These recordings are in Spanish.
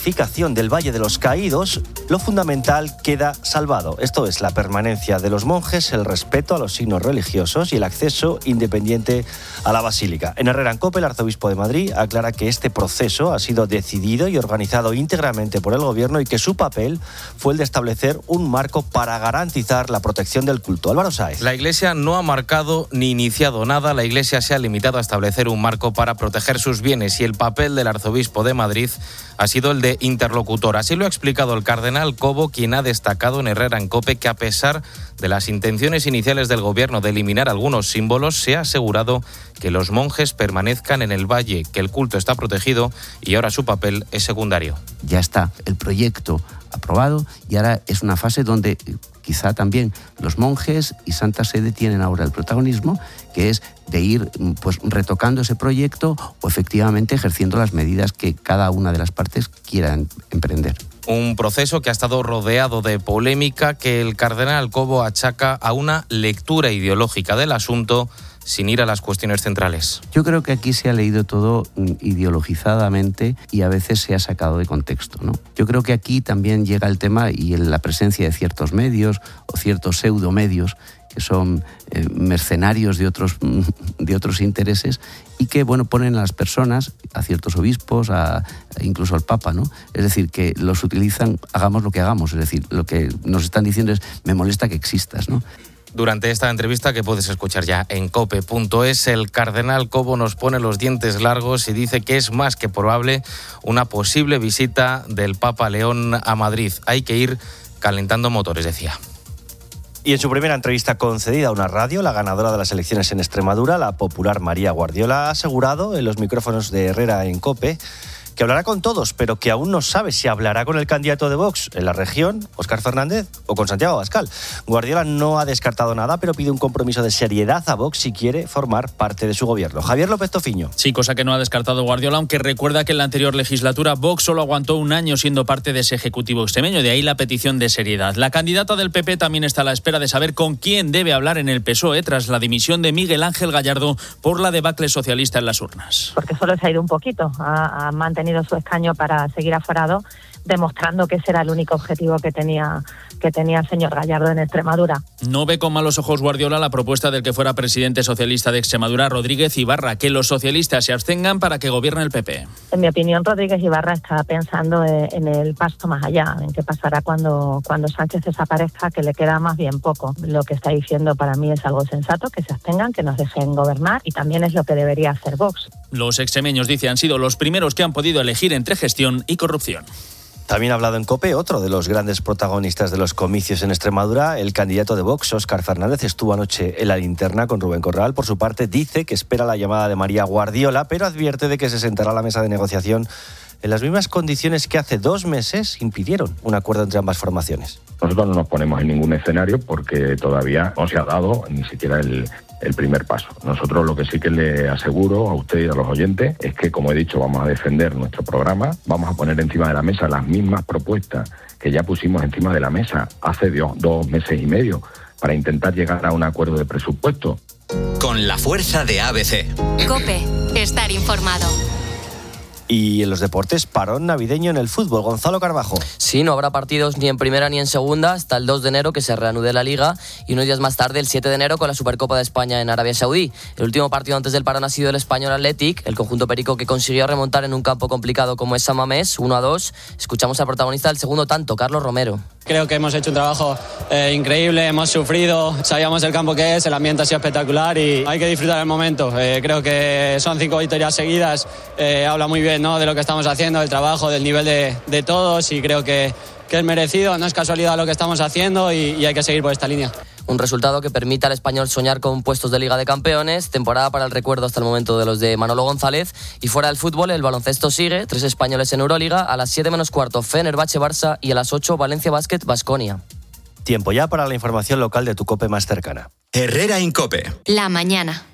pacificación del Valle de los Caídos, lo fundamental queda salvado. Esto es la permanencia de los monjes, el respeto a los signos religiosos y el acceso independiente a la basílica. En Herrera en COPE, el arzobispo de Madrid aclara que este proceso ha sido decidido y organizado íntegramente por el gobierno y que su papel fue el de establecer un marco para garantizar la protección del culto. Álvaro Sáez. La Iglesia no ha marcado ni iniciado nada. La Iglesia se ha limitado a establecer un marco para proteger sus bienes y el papel del arzobispo de Madrid ha sido el de interlocutor. Así lo ha explicado el cardenal Cobo, quien ha destacado en Herrera en COPE que a pesar de las intenciones iniciales del gobierno de eliminar algunos símbolos, se ha asegurado que los monjes permanezcan en el valle, que el culto está protegido y ahora su papel es secundario. Ya está el proyecto aprobado y ahora es una fase donde quizá también los monjes y Santa Sede tienen ahora el protagonismo, que es de ir pues retocando ese proyecto o efectivamente ejerciendo las medidas que cada una de las partes quieran emprender. Un proceso que ha estado rodeado de polémica que el cardenal Cobo achaca a una lectura ideológica del asunto sin ir a las cuestiones centrales. Yo creo que aquí se ha leído todo ideologizadamente y a veces se ha sacado de contexto, ¿no? Yo creo que aquí también llega el tema y la presencia de ciertos medios o ciertos pseudomedios que son mercenarios de otros intereses y que ponen a las personas, a ciertos obispos, incluso al Papa, ¿no? Es decir, que los utilizan, hagamos lo que hagamos, es decir, lo que nos están diciendo es me molesta que existas, ¿no? Durante esta entrevista, que puedes escuchar ya en cope.es, el cardenal Cobo nos pone los dientes largos y dice que es más que probable una posible visita del Papa León a Madrid. Hay que ir calentando motores, decía. Y en su primera entrevista concedida a una radio, la ganadora de las elecciones en Extremadura, la popular María Guardiola, ha asegurado en los micrófonos de Herrera en COPE que hablará con todos, pero que aún no sabe si hablará con el candidato de Vox en la región, Óscar Fernández, o con Santiago Abascal. Guardiola no ha descartado nada, pero pide un compromiso de seriedad a Vox si quiere formar parte de su gobierno. Javier López Tofiño. Sí, cosa que no ha descartado Guardiola, aunque recuerda que en la anterior legislatura Vox solo aguantó un año siendo parte de ese ejecutivo extremeño, de ahí la petición de seriedad. La candidata del PP también está a la espera de saber con quién debe hablar en el PSOE tras la dimisión de Miguel Ángel Gallardo por la debacle socialista en las urnas. Porque solo se ha ido un poquito, ha mantenido su escaño para seguir aforado, demostrando que ese era el único objetivo que tenía el señor Gallardo en Extremadura. No ve con malos ojos Guardiola la propuesta del que fuera presidente socialista de Extremadura, Rodríguez Ibarra, que los socialistas se abstengan para que gobierne el PP. En mi opinión, Rodríguez Ibarra está pensando en el paso más allá, en qué pasará cuando Sánchez desaparezca, que le queda más bien poco. Lo que está diciendo para mí es algo sensato, que se abstengan, que nos dejen gobernar, y también es lo que debería hacer Vox. Los extremeños, dice, han sido los primeros que han podido elegir entre gestión y corrupción. También ha hablado en COPE otro de los grandes protagonistas de los comicios en Extremadura, el candidato de Vox, Óscar Fernández. Estuvo anoche en la linterna con Rubén Corral. Por su parte, dice que espera la llamada de María Guardiola, pero advierte de que se sentará a la mesa de negociación en las mismas condiciones que hace 2 meses impidieron un acuerdo entre ambas formaciones. Nosotros no nos ponemos en ningún escenario porque todavía no se ha dado ni siquiera el primer paso. Nosotros lo que sí que le aseguro a usted y a los oyentes es que, como he dicho, vamos a defender nuestro programa, vamos a poner encima de la mesa las mismas propuestas que ya pusimos encima de la mesa hace 2 meses y medio para intentar llegar a un acuerdo de presupuesto. Con la fuerza de ABC. COPE, estar informado. Y en los deportes, parón navideño en el fútbol. Gonzalo Carbajo. Sí, no habrá partidos ni en primera ni en segunda hasta el 2 de enero que se reanude la Liga y unos días más tarde, el 7 de enero, con la Supercopa de España en Arabia Saudí. El último partido antes del parón ha sido el Español Athletic, el conjunto perico que consiguió remontar en un campo complicado como es San Mamés, 1-2. Escuchamos al protagonista del segundo tanto, Carlos Romero. Creo que hemos hecho un trabajo increíble, hemos sufrido, sabíamos el campo que es, el ambiente ha sido espectacular y hay que disfrutar el momento. Creo que son 5 victorias seguidas, habla muy bien, ¿no?, de lo que estamos haciendo, del trabajo, del nivel de todos, y creo que es merecido, no es casualidad lo que estamos haciendo y hay que seguir por esta línea. Un resultado que permite al Español soñar con puestos de Liga de Campeones, temporada para el recuerdo hasta el momento de los de Manolo González. Y fuera del fútbol, el baloncesto sigue, 3 españoles en Euroliga, a las 7 menos cuarto Fenerbahce Barça y a las 8 Valencia Basket Baskonia. Tiempo ya para la información local de tu COPE más cercana. Herrera en COPE. La mañana.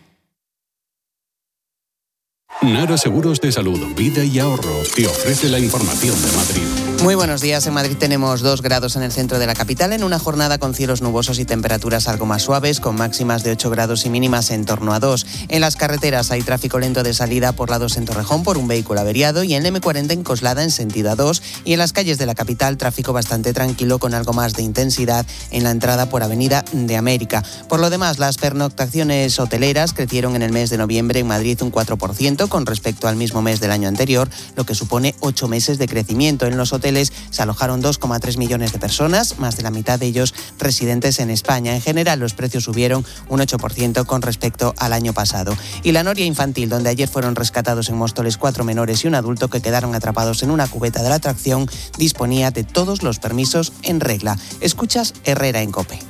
Nara Seguros de Salud, Vida y Ahorro te ofrece la información de Madrid. Muy buenos días. En Madrid tenemos 2 grados en el centro de la capital, en una jornada con cielos nubosos y temperaturas algo más suaves, con máximas de 8 grados y mínimas en torno a 2. En las carreteras hay tráfico lento de salida por la 2 en Torrejón por un vehículo averiado y en la M40 en Coslada en sentido A2. Y en las calles de la capital tráfico bastante tranquilo con algo más de intensidad en la entrada por Avenida de América. Por lo demás, las pernoctaciones hoteleras crecieron en el mes de noviembre en Madrid un 4% con respecto al mismo mes del año anterior, lo que supone 8 meses de crecimiento. En los hoteles se alojaron 2,3 millones de personas, más de la mitad de ellos residentes en España. En general, los precios subieron un 8% con respecto al año pasado. Y la noria infantil, donde ayer fueron rescatados en Móstoles 4 menores y un adulto que quedaron atrapados en una cubeta de la atracción, disponía de todos los permisos en regla. Escuchas Herrera en COPE.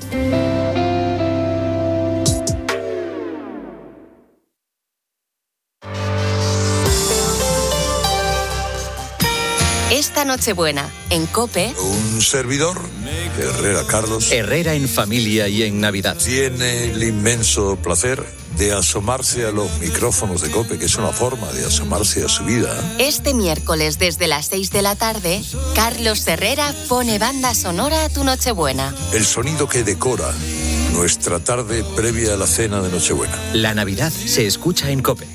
Esta Nochebuena, en COPE... Un servidor, Herrera Carlos. Herrera en familia y en Navidad. Tiene el inmenso placer de asomarse a los micrófonos de COPE, que es una forma de asomarse a su vida. Este miércoles, desde las 6 de la tarde, Carlos Herrera pone banda sonora a tu Nochebuena. El sonido que decora nuestra tarde previa a la cena de Nochebuena. La Navidad se escucha en COPE.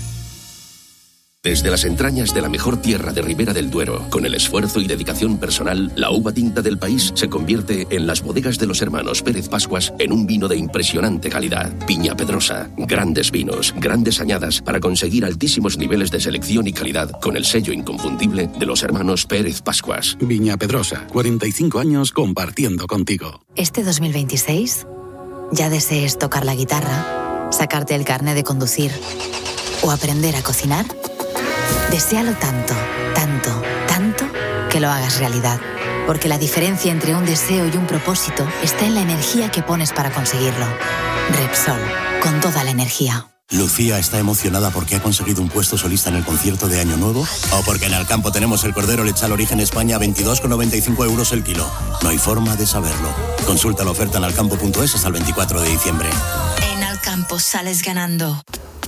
Desde las entrañas de la mejor tierra de Ribera del Duero, con el esfuerzo y dedicación personal, la uva tinta del país se convierte en las bodegas de los hermanos Pérez Pascuas en un vino de impresionante calidad. Viña Pedrosa, grandes vinos, grandes añadas para conseguir altísimos niveles de selección y calidad con el sello inconfundible de los hermanos Pérez Pascuas. Viña Pedrosa, 45 años compartiendo contigo. Este 2026 ya desees tocar la guitarra, sacarte el carné de conducir o aprender a cocinar. Deséalo tanto, tanto, tanto que lo hagas realidad. Porque la diferencia entre un deseo y un propósito está en la energía que pones para conseguirlo. Repsol, con toda la energía. Lucía está emocionada porque ha conseguido un puesto solista en el concierto de Año Nuevo o porque en Alcampo tenemos el cordero lechal origen España a 22,95 euros el kilo. No hay forma de saberlo. Consulta la oferta en alcampo.es hasta el 24 de diciembre. En Alcampo sales ganando.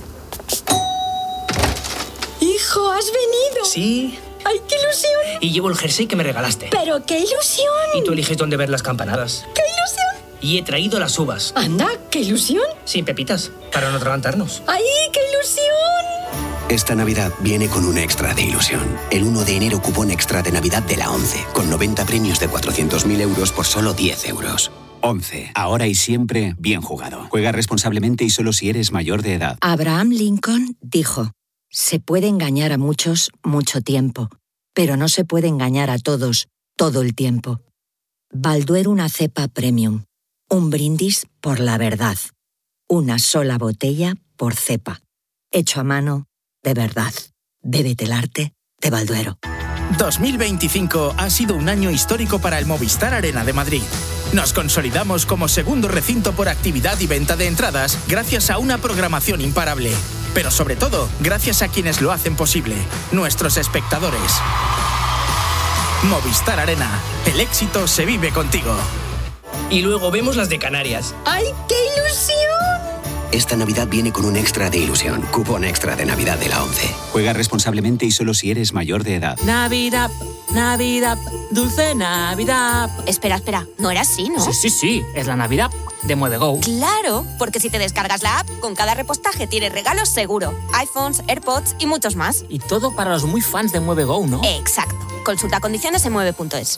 ¡Hijo, has venido! Sí. ¡Ay, qué ilusión! Y llevo el jersey que me regalaste. ¡Pero qué ilusión! Y tú eliges dónde ver las campanadas. ¡Qué ilusión! Y he traído las uvas. ¡Anda, qué ilusión! Sin pepitas, para no atragantarnos. ¡Ay, qué ilusión! Esta Navidad viene con un extra de ilusión. El 1 de enero cupón extra de Navidad de la ONCE, con 90 premios de 400.000 euros por solo 10 euros. ONCE, ahora y siempre bien jugado. Juega responsablemente y solo si eres mayor de edad. Abraham Lincoln dijo: se puede engañar a muchos mucho tiempo, pero no se puede engañar a todos todo el tiempo. Balduero, una cepa premium. Un brindis por la verdad. Una sola botella por cepa. Hecho a mano, de verdad. Bébete el arte de Balduero. 2025 ha sido un año histórico para el Movistar Arena de Madrid. Nos consolidamos como segundo recinto por actividad y venta de entradas gracias a una programación imparable. Pero sobre todo, gracias a quienes lo hacen posible, nuestros espectadores. Movistar Arena, el éxito se vive contigo. Y luego vemos las de Canarias. ¡Ay, qué ilusión! Esta Navidad viene con un extra de ilusión. Cupón extra de Navidad de la ONCE. Juega responsablemente y solo si eres mayor de edad. Navidad, Navidad, dulce Navidad. Espera, no era así, ¿no? Sí, es la Navidad de MueveGo. Claro, porque si te descargas la app, con cada repostaje tienes regalos seguro. iPhones, AirPods y muchos más. Y todo para los muy fans de MueveGo, ¿no? Exacto. Consulta condiciones en mueve.es.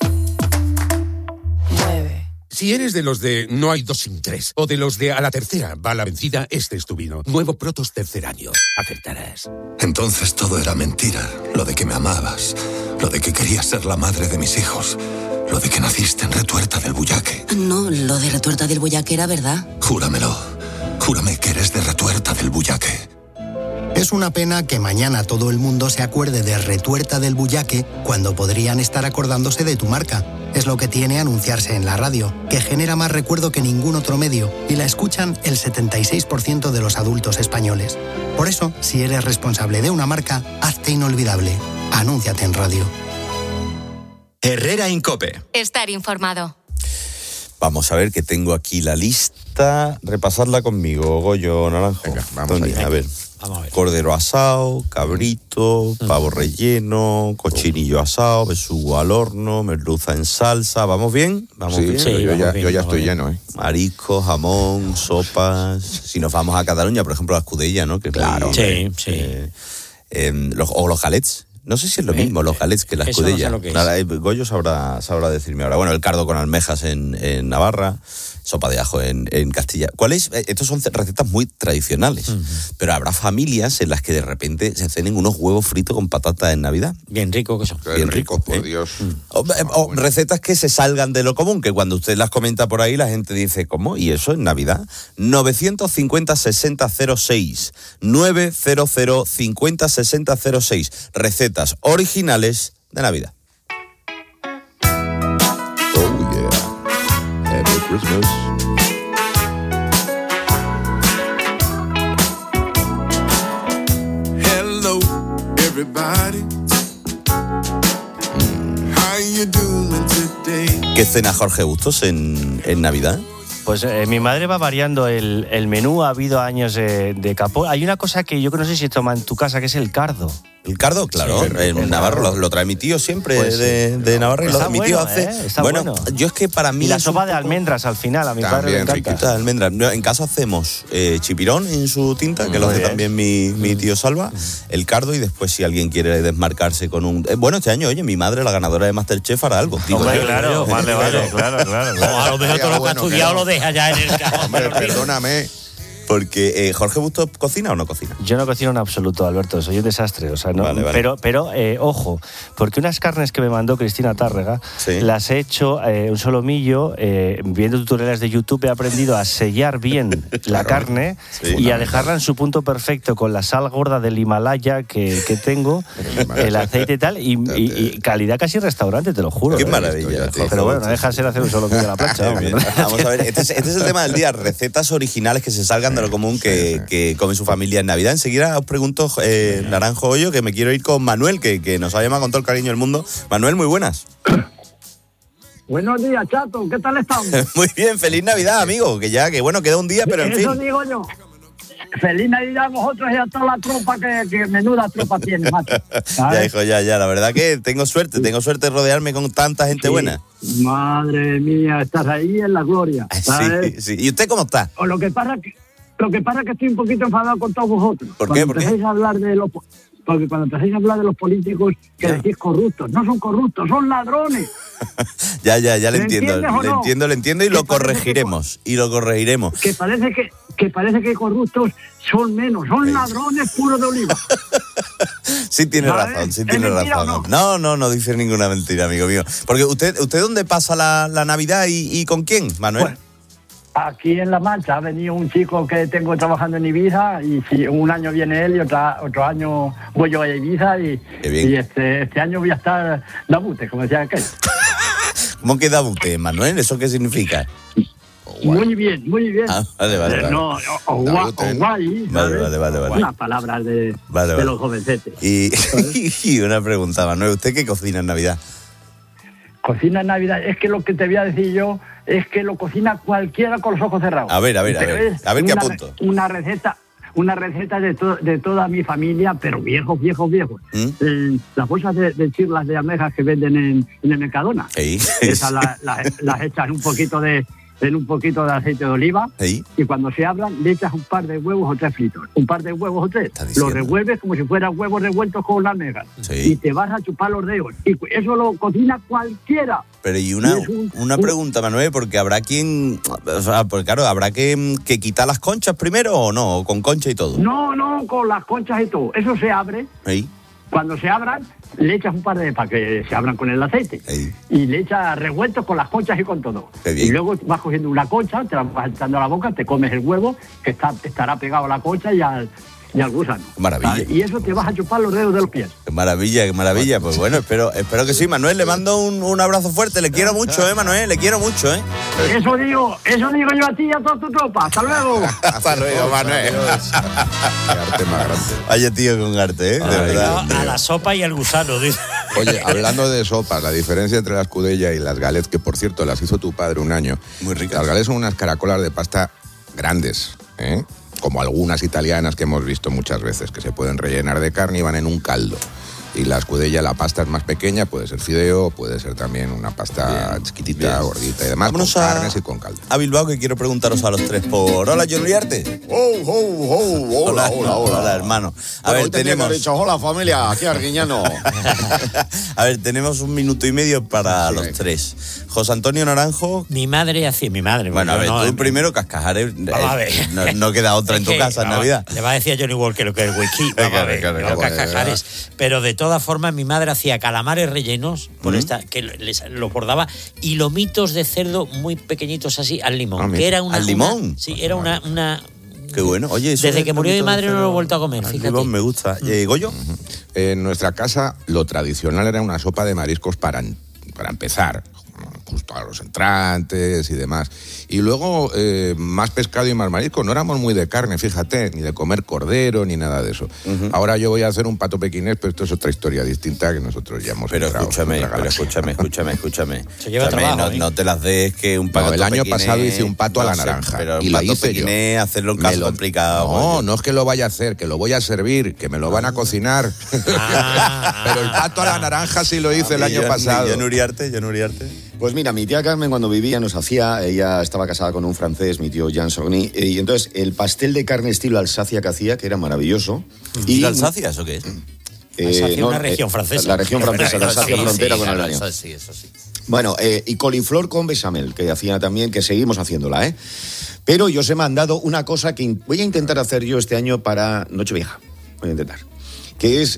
Si eres de los de no hay dos sin tres, o de los de a la tercera va la vencida, este es tu vino. Nuevo Protos tercer año. Acertarás. Entonces todo era mentira. Lo de que me amabas, lo de que querías ser la madre de mis hijos, lo de que naciste en Retuerta del Bullaque. No, lo de Retuerta del Bullaque era verdad. Júramelo. Júrame que eres de Retuerta del Bullaque. Es una pena que mañana todo el mundo se acuerde de Retuerta del Bullaque cuando podrían estar acordándose de tu marca. Es lo que tiene anunciarse en la radio, que genera más recuerdo que ningún otro medio y la escuchan el 76% de los adultos españoles. Por eso, si eres responsable de una marca, hazte inolvidable. Anúnciate en radio. Herrera en COPE. Estar informado. Vamos a ver que tengo aquí la lista. Repasadla conmigo, Goyo Naranjo. Venga, vamos allá. A ver. Vamos a ver. Cordero asado, cabrito, pavo relleno, cochinillo asado, besugo al horno, merluza en salsa. ¿Vamos bien? ¿Vamos bien? Sí, yo ya estoy lleno, ¿eh? Mariscos, jamón, sopas. Si nos vamos a Cataluña, por ejemplo, la escudella, ¿no? Que claro. Muy, o los galets. No sé si es lo mismo los galets que la escudella. No sé lo que es. Goyo sabrá decirme ahora. Bueno, el cardo con almejas en Navarra, sopa de ajo en Castilla. Estos son recetas muy tradicionales, pero habrá familias en las que de repente se cenen unos huevos fritos con patata en Navidad. Bien ricos que son. Bien ricos, por Dios. O recetas que se salgan de lo común, que cuando usted las comenta por ahí la gente dice, ¿cómo? ¿Y eso en Navidad? 950-6006. 900-50-6006. Recetas originales de Navidad. Oh yeah. Happy Christmas. Hello everybody. How you doing today? ¿Qué cena Jorge Bustos en Navidad? Pues mi madre va variando el menú. Ha habido años de capó. Hay una cosa que yo no sé si toma en tu casa, que es el cardo. El cardo, claro, sí, en Navarra lo trae mi tío siempre, pues, de Navarra. Está mi tío hace. Está bueno, yo es que para mí. Y la sopa de almendras al final, a mi padre le encanta. Riquita de almendras. En casa hacemos chipirón en su tinta, que lo hace también mi tío Salva, el cardo, y después si alguien quiere desmarcarse con un. Bueno, este año, oye, mi madre, la ganadora de Masterchef, hará algo. Hombre, claro, vale, claro. A lo mejor todo lo que ha estudiado lo deja ya en el carro. Hombre, perdóname. Porque Jorge Bustos, ¿cocina o no cocina? Yo no cocino en absoluto, Alberto, soy un desastre, o sea, no. Vale. Pero ojo, porque unas carnes que me mandó Cristina Tárrega, las he hecho un solomillo, viendo tutoriales de YouTube he aprendido a sellar bien la carne y a dejarla en su punto perfecto con la sal gorda del Himalaya que tengo, el aceite y tal, y calidad casi restaurante, te lo juro. Qué maravilla. Pero bueno, no deja de ser hacer un solomillo a la plancha. Vamos a ver, este es el tema del día, recetas originales que se salgan de lo común que come su familia en Navidad. Enseguida os pregunto, Naranjo Hoyo, que me quiero ir con Manuel, que nos ha llamado con todo el cariño del mundo. Manuel, muy buenas. Buenos días, chato, ¿qué tal estamos? Muy bien, feliz Navidad, amigo, que bueno, queda un día, pero en fin. Eso digo yo. Feliz Navidad a vosotros y a toda la tropa que menuda tropa tiene, macho. Ya, hijo, ya. La verdad que tengo suerte de rodearme con tanta gente buena. Madre mía, estás ahí en la gloria, ¿sabes? Sí. ¿Y usted cómo está? O lo que pasa es que estoy un poquito enfadado con todos vosotros. ¿Por qué? Porque cuando empecéis a hablar de los políticos que decís corruptos, no son corruptos, son ladrones. Ya le entiendo. Le entiendo y lo corregiremos. Que parece que corruptos son menos, son ladrones puros de oliva. Sí tiene razón. No dice ninguna mentira, amigo mío. Porque usted ¿dónde pasa la Navidad y con quién, Manuel? Bueno, aquí en La Mancha ha venido un chico que tengo trabajando en Ibiza, y si un año viene él y otro año voy yo a Ibiza, y este año voy a estar dabute, como decía aquel. ¿Cómo que dabute, Manuel? ¿Eso qué significa? Muy bien. Vale. No, o guay. Vale. Unas palabras de los jovencetes. Y una pregunta, Manuel, ¿usted qué cocina en Navidad? Cocina en Navidad, es que lo que te voy a decir yo es que lo cocina cualquiera con los ojos cerrados. A ver qué apunto. Una receta de toda mi familia, pero viejos. Las bolsas de chirlas de almejas que venden en el Mercadona. Esas las echas en un poquito de aceite de oliva, y cuando se abran le echas un par de huevos o 3 fritos. Los revuelves como si fueran huevos revueltos con almejas. Y te vas a chupar los dedos. Y eso lo cocina cualquiera. Pero y una pregunta, Manuel, porque habrá quien... O sea, porque claro, habrá que quitar las conchas primero, ¿o no? ¿O con concha y todo? No, con las conchas y todo. Eso se abre. Cuando se abran, le echas un par de... para que se abran con el aceite. Y le echas revueltos con las conchas y con todo. Y luego vas cogiendo una concha, te la vas echando a la boca, te comes el huevo, que estará pegado a la concha y al gusano. Maravilla. ¿Vale? Y eso te vas a chupar los dedos de los pies. Qué maravilla. Pues bueno, espero que sí. Manuel, le mando un abrazo fuerte. Le quiero mucho, Manuel. Le quiero mucho, Eso digo yo a ti y a toda tu tropa. Hasta luego. Hasta luego, Manuel. Qué arte más grande. Vaya tío con arte, de verdad. A la sopa y al gusano, dice. Oye, hablando de sopas, la diferencia entre la escudella y las galets, que por cierto las hizo tu padre un año. Muy ricas. Las galets son unas caracolas de pasta grandes, como algunas italianas que hemos visto muchas veces, que se pueden rellenar de carne y van en un caldo. Y la escudella, la pasta es más pequeña, puede ser fideo, puede ser también una pasta chiquitita, gordita y demás, vámonos con carnes y con caldo. A Bilbao, que quiero preguntaros a los tres por... Hola, John Uriarte. Hola, hermano. A ver, tenemos... Dicho, hola, familia, aquí Arguiñano. A ver, tenemos 1 minuto y medio para los tres. José Antonio Naranjo. Mi madre hacía... Mi madre. Bueno, a ver, no, tú primero, Cascajares. A ver. No queda otra en tu casa en Navidad. Le va a decir a Johnny Walker lo que es el whisky. Vamos a ver, Cascajares. Pero de todas formas, mi madre hacía calamares rellenos, que los bordaba, y lomitos de cerdo muy pequeñitos así al limón. Que era una, ¿al limón? Sí, era una... Qué bueno. Oye, eso desde que murió mi madre no lo he vuelto a comer, fíjate. Limón me gusta. ¿Goyo? En nuestra casa lo tradicional era una sopa de mariscos para empezar, justo a los entrantes y demás. Y luego más pescado y más marisco. No éramos muy de carne, fíjate, ni de comer cordero, ni nada de eso. Ahora yo voy a hacer un pato pequinés, pero esto es otra historia distinta que nosotros ya hemos entrado. Escúchame. Se lleva trabajo, no te las des que un pato pequinés... El año pequinés, pasado hice un pato a la naranja. Pero y un pato lo hice pequinés, yo. hacerlo en casa complicado. No es que lo vaya a hacer, que lo voy a servir, que me lo van a cocinar. Pero el pato a la naranja sí lo hice el año pasado. ¿John Uriarte? Pues mira, mi tía Carmen cuando vivía nos hacía, ella estaba casada con un francés, mi tío Jean Saugny, y entonces el pastel de carne estilo Alsacia que hacía, que era maravilloso. ¿Y Alsacia eso qué es? Alsacia, una región francesa. La región francesa, la Alsacia frontera con Alemania. Eso sí. Bueno, y coliflor con bechamel, que hacía también, que seguimos haciéndola, ¿eh? Pero yo os he mandado una cosa que voy a intentar hacer yo este año para Nochevieja. Voy a intentar. Que es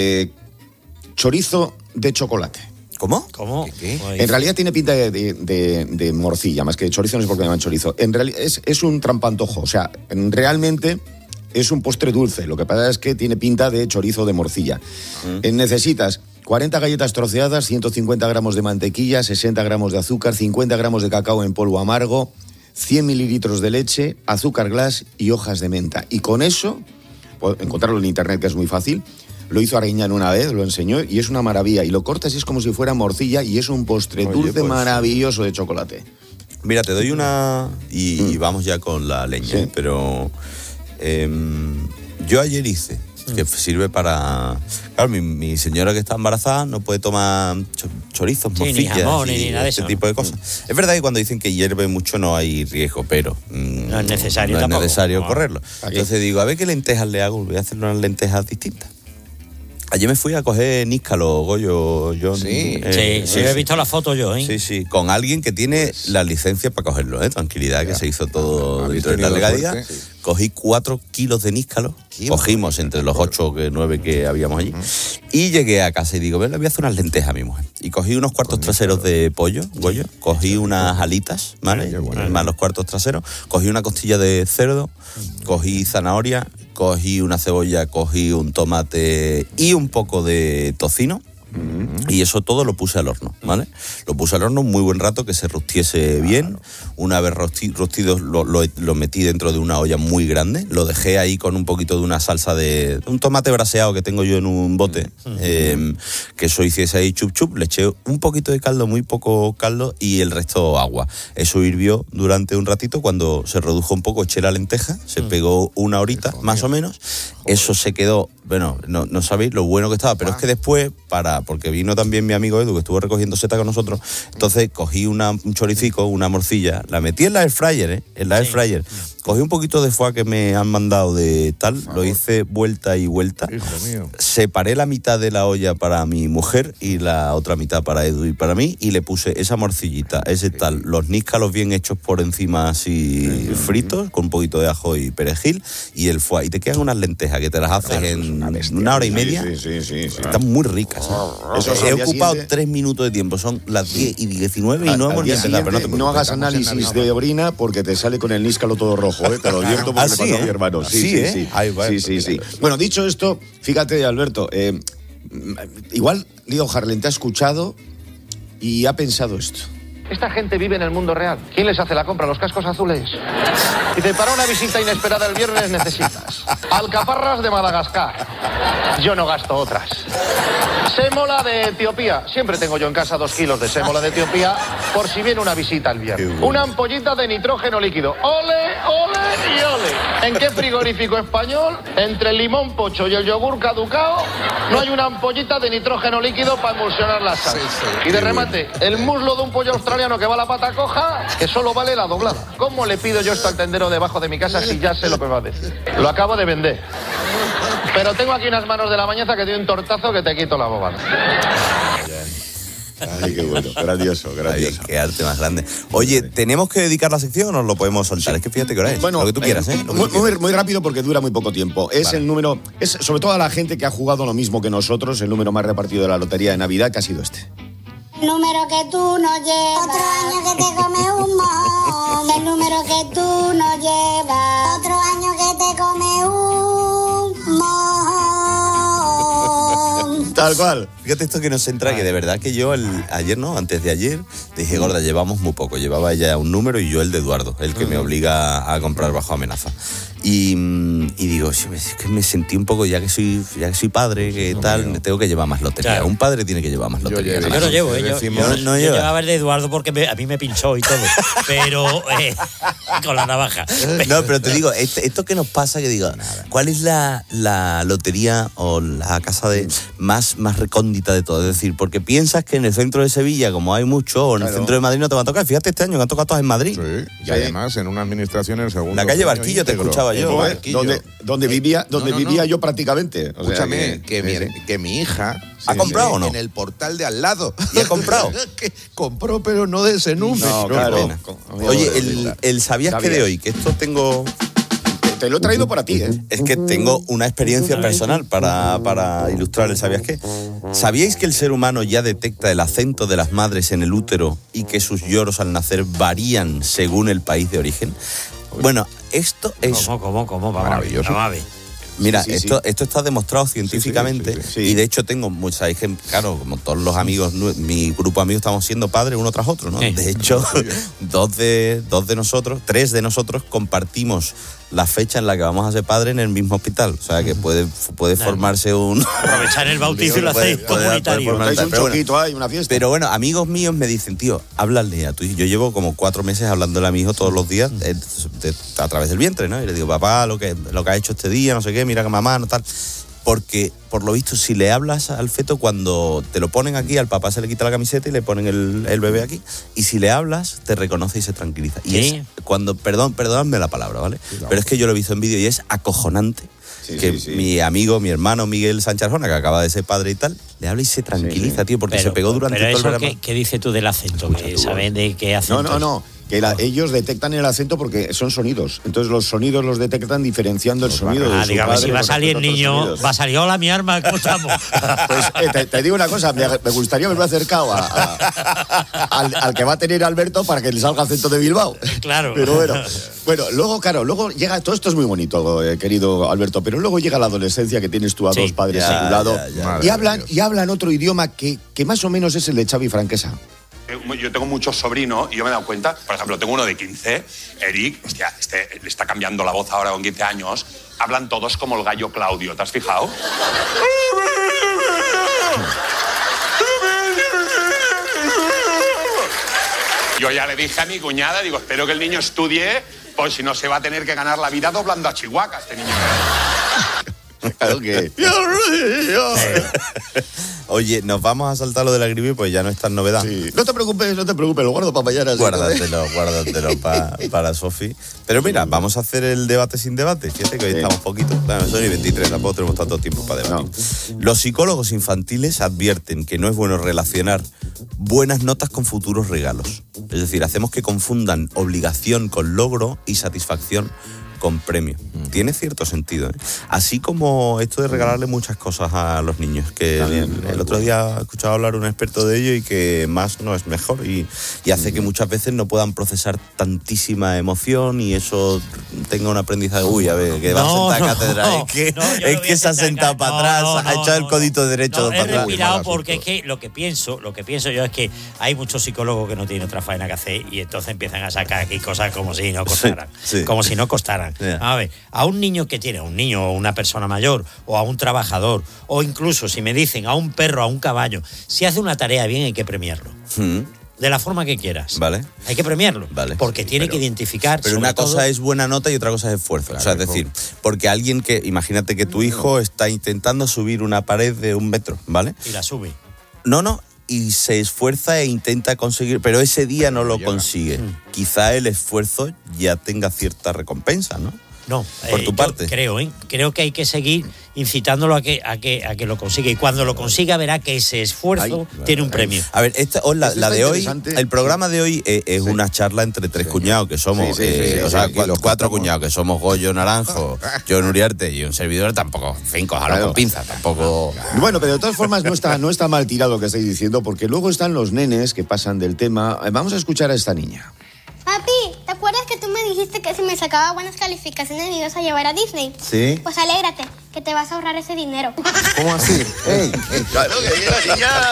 chorizo de chocolate. ¿Cómo? ¿Qué? En realidad tiene pinta de morcilla, más que chorizo, no sé por qué llaman chorizo. En realidad es un trampantojo, o sea, realmente es un postre dulce. Lo que pasa es que tiene pinta de chorizo de morcilla. Necesitas 40 galletas troceadas, 150 gramos de mantequilla, 60 gramos de azúcar, 50 gramos de cacao en polvo amargo, 100 mililitros de leche, azúcar glass y hojas de menta. Y con eso, encontrarlo en internet, que es muy fácil. Lo hizo Arguiñano una vez, lo enseñó, y es una maravilla. Y lo cortas y es como si fuera morcilla, y es un postre dulce maravilloso de chocolate. Mira, te doy una... Y vamos ya con la leña, sí. Pero... yo ayer hice, que sirve para... Claro, mi señora que está embarazada no puede tomar chorizos, morcillas, ni jamón, ni nada de ese eso. tipo de cosas. Es verdad que cuando dicen que hierve mucho no hay riesgo, pero... no es necesario no tampoco. Es necesario correrlo. Entonces digo, a ver qué lentejas le hago, voy a hacer unas lentejas distintas. Ayer me fui a coger níscalo, Goyo, John. Sí, he visto la foto yo, ¿eh? Sí, con alguien que tiene la licencia para cogerlo, ¿eh? Tranquilidad, que se hizo todo dentro de la legalidad. Cogí 4 kilos de níscalo, cogimos entre los 8 o 9 que habíamos allí, y llegué a casa y digo, le voy a hacer unas lentejas a mi mujer. Y cogí unos cuartos traseros de pollo, Goyo, cogí unas alitas, ¿vale? Más los cuartos traseros, cogí una costilla de cerdo, cogí zanahoria, cogí una cebolla, cogí un tomate y un poco de tocino. Y eso todo lo puse al horno, ¿vale? Lo puse al horno un muy buen rato, que se rostiese bien. Una vez rostido lo metí dentro de una olla muy grande. Lo dejé ahí con un poquito de una salsa de un tomate braseado que tengo yo en un bote, que eso hiciese ahí chup. Le eché un poquito de caldo, muy poco caldo, y el resto agua. Eso hirvió durante un ratito. Cuando se redujo un poco, eché la lenteja, se pegó una horita más o menos. Eso se quedó, bueno, no sabéis lo bueno que estaba, pero es que después, porque vino también mi amigo Edu, que estuvo recogiendo seta con nosotros, entonces cogí un choricico, una morcilla, la metí en la air fryer, en la air fryer. Cogí un poquito de foie que me han mandado de tal, lo hice vuelta y vuelta. Hijo mío. Separé la mitad de la olla para mi mujer y la otra mitad para Edu y para mí, y le puse esa morcillita, ese tal, los níscalos bien hechos por encima así fritos, con un poquito de ajo y perejil, y el foie. Y te quedan unas lentejas que te las haces en una hora y media. Sí. Están muy ricas. He ocupado 3 minutos de tiempo, son las 10 y 19 y no hemos ni empezado. Pero no hagas análisis de orina porque te sale con el níscalo todo rojo, ¿eh? Te lo advierto porque le pasó a mi hermano. Sí. Bueno, dicho esto, fíjate, Alberto, igual Leo Harlem te ha escuchado y ha pensado esto. Esta gente vive en el mundo real. ¿Quién les hace la compra? Los cascos azules. Dice, para una visita inesperada el viernes necesitas alcaparras de Madagascar. Yo no gasto otras. Sémola de Etiopía. Siempre tengo yo en casa 2 kilos de sémola de Etiopía por si viene una visita el viernes. Una ampollita de nitrógeno líquido. ¡Ole, ole y ole! ¿En qué frigorífico español, entre el limón pocho y el yogur caducao, no hay una ampollita de nitrógeno líquido para emulsionar la sal? Y de remate, el muslo de un pollo australiano que va a la pata coja, que solo vale la doblada. ¿Cómo le pido yo esto al tendero debajo de mi casa si ya sé lo que me va a decir? Lo acabo de vender. Pero tengo aquí unas manos de la mañana que tiene un tortazo que te quito la bobada. Ay, qué bueno, grandioso. Ay, qué arte más grande. Oye, ¿tenemos que dedicar la sección o nos lo podemos saltar? Es que fíjate que hora es. Bueno, lo que tú quieras, ¿eh? Muy rápido porque dura muy poco tiempo. Es el número, es sobre todo a la gente que ha jugado lo mismo que nosotros, el número más repartido de la lotería de Navidad, que ha sido este. Número que tú no llevas. Otro año que te come un mojón. El número que tú no llevas. Otro año que te come un mojón. Tal cual. Fíjate esto que nos entra, que de verdad que yo antes de ayer, dije, gorda, llevamos muy poco. Llevaba ella un número y yo el de Eduardo, el que me obliga a comprar bajo amenaza. Y digo, es que me sentí un poco, ya que soy padre, que me tengo que llevar más lotería. Claro. Un padre tiene que llevar más lotería. Yo no llevo, yo llevaba el de Eduardo porque a mí me pinchó y todo, pero con la navaja. No, pero te digo, esto que nos pasa, que digo, ¿cuál es la lotería o la casa de más recóndita de todo? Es decir, porque piensas que en el centro de Sevilla, como hay mucho, o en el centro de Madrid no te va a tocar. Fíjate este año que han tocado todas en Madrid. Sí, y además en una administración en el segundo. La calle Barquillo te escuchaba yo. Donde vivía yo prácticamente. O sea, escúchame, que mi hija... ¿Ha comprado o no? En el portal de al lado. ¿Y ha comprado? Que compró, pero no de ese número. No, claro. Oye, el ¿sabías qué de hoy? Que esto tengo... Te lo he traído para ti, ¿eh? Es que tengo una experiencia personal para ilustrar el ¿sabías qué? ¿Sabíais que el ser humano ya detecta el acento de las madres en el útero y que sus lloros al nacer varían según el país de origen? Bueno, esto es... ¿Cómo? Maravilloso. Mira, esto está demostrado científicamente y de hecho sabéis que, claro, como todos los amigos, mi grupo de amigos estamos siendo padres uno tras otro, ¿no? De hecho, tres de nosotros compartimos la fecha en la que vamos a ser padres en el mismo hospital. O sea, que puede formarse un... Aprovechar el bautizo y lo hacéis comunitario. Hay un choquito, hay una fiesta. Pero bueno, amigos míos me dicen, tío, háblale a tu hijo. Yo llevo como 4 meses hablándole a mi hijo todos los días a través del vientre, ¿no? Y le digo, papá, lo que ha hecho este día, no sé qué, mira que mamá, no tal... Porque, por lo visto, si le hablas al feto, cuando te lo ponen aquí, al papá se le quita la camiseta y le ponen el bebé aquí. Y si le hablas, te reconoce y se tranquiliza. Y es cuando, perdóname la palabra, ¿vale? Sí, claro. Pero es que yo lo he visto en vídeo y es acojonante. Mi amigo, mi hermano Miguel Sánchez Arjona, que acaba de ser padre y tal, le habla y se tranquiliza, tío, porque se pegó durante todo el verano. ¿Qué dices tú del acento? ¿Saben de qué acento? No. Que ellos detectan el acento porque son sonidos. Entonces los sonidos los detectan difereando el sonido de su digamos, padre. Si va a salir el niño, va a salir, hola mi arma, ¿cómo estamos? Pues te digo una cosa, me gustaría haberme acercado al que va a tener Alberto para que le salga acento de Bilbao. Claro. Pero bueno, luego llega, todo esto es muy bonito, querido Alberto, pero luego llega la adolescencia que tienes tú a dos padres a tu lado y hablan otro idioma que más o menos es el de Xavi Franquesa. Yo tengo muchos sobrinos y yo me he dado cuenta, por ejemplo, tengo uno de 15, Eric, hostia, le está cambiando la voz ahora con 15 años, hablan todos como el gallo Claudio, ¿te has fijado? Yo ya le dije a mi cuñada, digo, espero que el niño estudie, pues si no se va a tener que ganar la vida doblando a Chihuahua, este niño. Claro que... Oye, nos vamos a saltar lo de la gripe, pues ya no es tan novedad. Sí. No te preocupes, lo guardo para mañana. Guárdatelo para Sofi. Pero mira, vamos a hacer el debate sin debate. Fíjate que hoy estamos poquito. Bueno, son y 23, tampoco tenemos tanto tiempo para debatir. No. Los psicólogos infantiles advierten que no es bueno relacionar buenas notas con futuros regalos. Es decir, hacemos que confundan obligación con logro y satisfacción con premio. Tiene cierto sentido, ¿eh? Así como esto de regalarle muchas cosas a los niños, que el otro día he escuchado hablar un experto de ello y que más no es mejor y hace que muchas veces no puedan procesar tantísima emoción y eso tenga un aprendizaje. Uy, a ver, que va a sentar cátedra. Es que se ha sentado para atrás, ha echado el codito derecho para atrás. He respirado porque es que lo que pienso yo es que hay muchos psicólogos que no tienen otra faena que hacer y entonces empiezan a sacar aquí cosas como si no costaran. Como si no costaran. A ver, a un niño que tiene, un niño o una persona mayor, o a un trabajador, o incluso si me dicen a un perro perro, a un caballo, si hace una tarea bien hay que premiarlo. De la forma que quieras. Vale. Hay que premiarlo. Vale. Porque tiene que identificar. Pero una cosa es buena nota y otra cosa es esfuerzo. Claro, o sea, es decir, porque alguien que, imagínate que tu hijo está intentando subir una pared de 1 metro, ¿vale? Y la sube. No, y se esfuerza e intenta conseguir, pero ese día no lo consigue. Quizá el esfuerzo ya tenga cierta recompensa, ¿no? No, por tu parte. Creo que hay que seguir incitándolo a que lo consiga. Y cuando lo consiga verá que ese esfuerzo tiene un premio. A ver, la de hoy, el programa de hoy es una charla entre 3 cuñados que somos, los 4 cuñados que somos Goyo Naranjo, John Uriarte y un servidor, tampoco, 5, ojalá con pinzas, tampoco. Bueno, pero de todas formas no está mal tirado lo que estáis diciendo, porque luego están los nenes que pasan del tema. Vamos a escuchar a esta niña. Papi, ¿te acuerdas que tú me dijiste que si me sacaba buenas calificaciones me ibas a llevar a Disney? Sí. Pues alégrate, que te vas a ahorrar ese dinero. ¿Cómo así? ¡Ey! ¡Claro que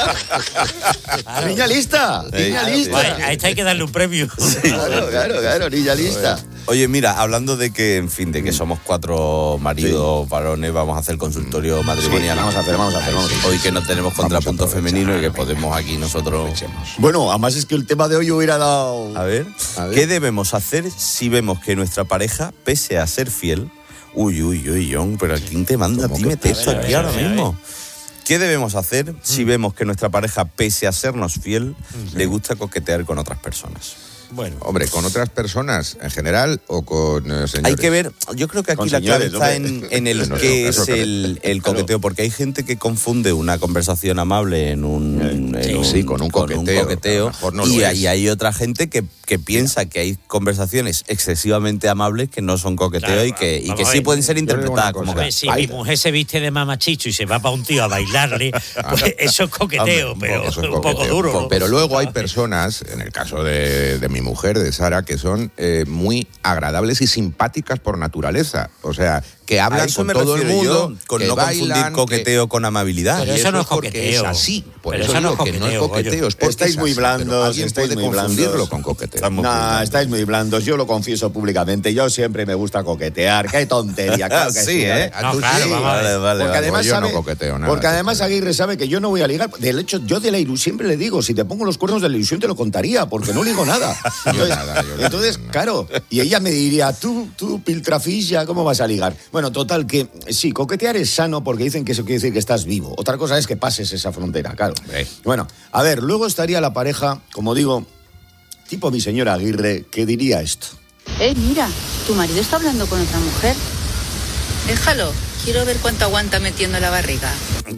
niña! ¡Niña lista! ¡Niña lista! A esta hay que darle un premio. Claro, niña lista. Oye, mira, hablando de que, en fin, de que somos 4 maridos, varones, vamos a hacer el consultorio matrimonial. Vamos a hacer. Hoy que no tenemos contrapunto femenino y que podemos aquí nosotros... Bueno, además es que el tema de hoy hubiera dado... A ver, ¿qué debemos hacer si vemos que nuestra pareja, pese a ser fiel... Uy, John, pero ¿quién te manda a ti meter esto aquí ahora mismo? ¿Qué debemos hacer si vemos que nuestra pareja, pese a sernos fiel, le gusta coquetear con otras personas? Bueno, hombre, ¿con otras personas en general o con señores? Hay que ver, yo creo que aquí la clave está en el qué es el coqueteo, porque hay gente que confunde una conversación amable con un coqueteo y hay otra gente que piensa que hay conversaciones excesivamente amables que no son coqueteo y que sí pueden ser interpretadas como que... Si mi mujer se viste de mamachicho y se va para un tío a bailarle, pues eso es coqueteo, pero es un poco duro, ¿no? Pero luego hay personas, en el caso de mi mujer, de Sara, que son muy agradables y simpáticas por naturaleza. O sea, que hablan con todo el mundo, con no confundir coqueteo con amabilidad. Pero eso no es coqueteo. Es así. Por eso digo que no es coqueteo. Es porque estáis muy blandos. Alguien puede confundirlo con coqueteo. No, estáis muy blandos. Yo lo confieso públicamente. Yo siempre me gusta coquetear. Qué tontería. Claro que sí, ¿eh? No, claro, vale. Porque además yo no coqueteo nada. Porque además Aguirre sabe que yo no voy a ligar. Del hecho, yo de la ilusión siempre le digo, si te pongo los cuernos de la ilusión te lo contaría, porque no ligo nada. Entonces, claro, y ella me diría, tú, piltrafilla, ¿cómo vas a ligar? Bueno, total, que sí, coquetear es sano porque dicen que eso quiere decir que estás vivo. Otra cosa es que pases esa frontera, claro. Bueno, a ver, luego estaría la pareja, como digo, tipo mi señora Aguirre, que diría esto. Mira, tu marido está hablando con otra mujer. Déjalo, quiero ver cuánto aguanta metiendo la barriga.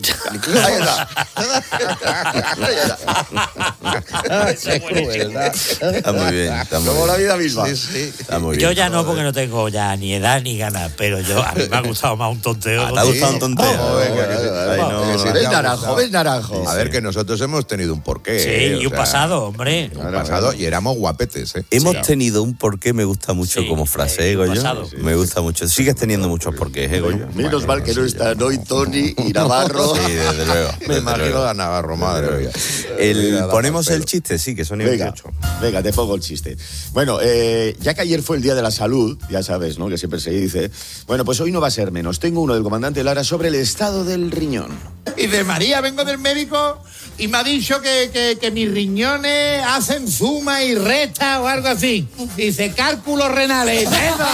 Está muy bien. Como la vida misma. Sí. Está muy bien. Yo ya no, porque no tengo ya ni edad ni ganas, pero a mí me ha gustado más un tonteo. ¿Te ha gustado un tonteo? Ves naranjo. A ver, que nosotros hemos tenido un porqué. Sí, y un pasado, hombre. Un pasado, y éramos guapetes, ¿eh? Hemos tenido un porqué, me gusta mucho como frase, Goyo. Me gusta mucho. Sigues teniendo muchos porqués, Goyo. Menos mal que no están hoy Tony y Navarro. Sí, desde luego. Me imagino a Navarro, madre mía. ¿Ponemos el chiste? Sí, que son 18. Venga, te pongo el chiste. Bueno, ya que ayer fue el Día de la Salud, ya sabes, ¿no? Que siempre se dice. Bueno, pues hoy no va a ser menos. Tengo uno del comandante Lara sobre el estado del riñón. Y de María, vengo del médico y me ha dicho que mis riñones hacen suma y resta o algo así. Dice, cálculos renales.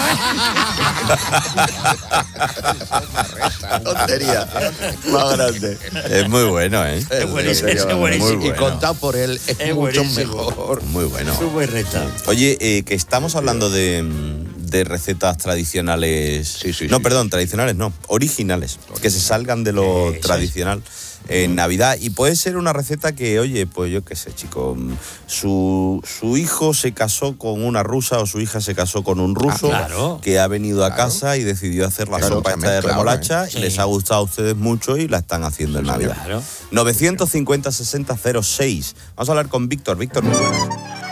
Tontería. Más grande. Es muy bueno, ¿eh? Es buenísimo. Muy y contado por él es mucho mejor. Muy bueno. Muy recta. Oye, que estamos hablando de recetas tradicionales. Tradicionales no, originales. Que se salgan de lo tradicional en Navidad. Y puede ser una receta que, oye, pues yo qué sé, chico, su hijo se casó con una rusa o su hija se casó con un ruso que ha venido a casa y decidió hacer la sopa esta de remolacha y les ha gustado a ustedes mucho y la están haciendo en Navidad. 950-60-06. Vamos a hablar con Víctor. Víctor, muy buenas.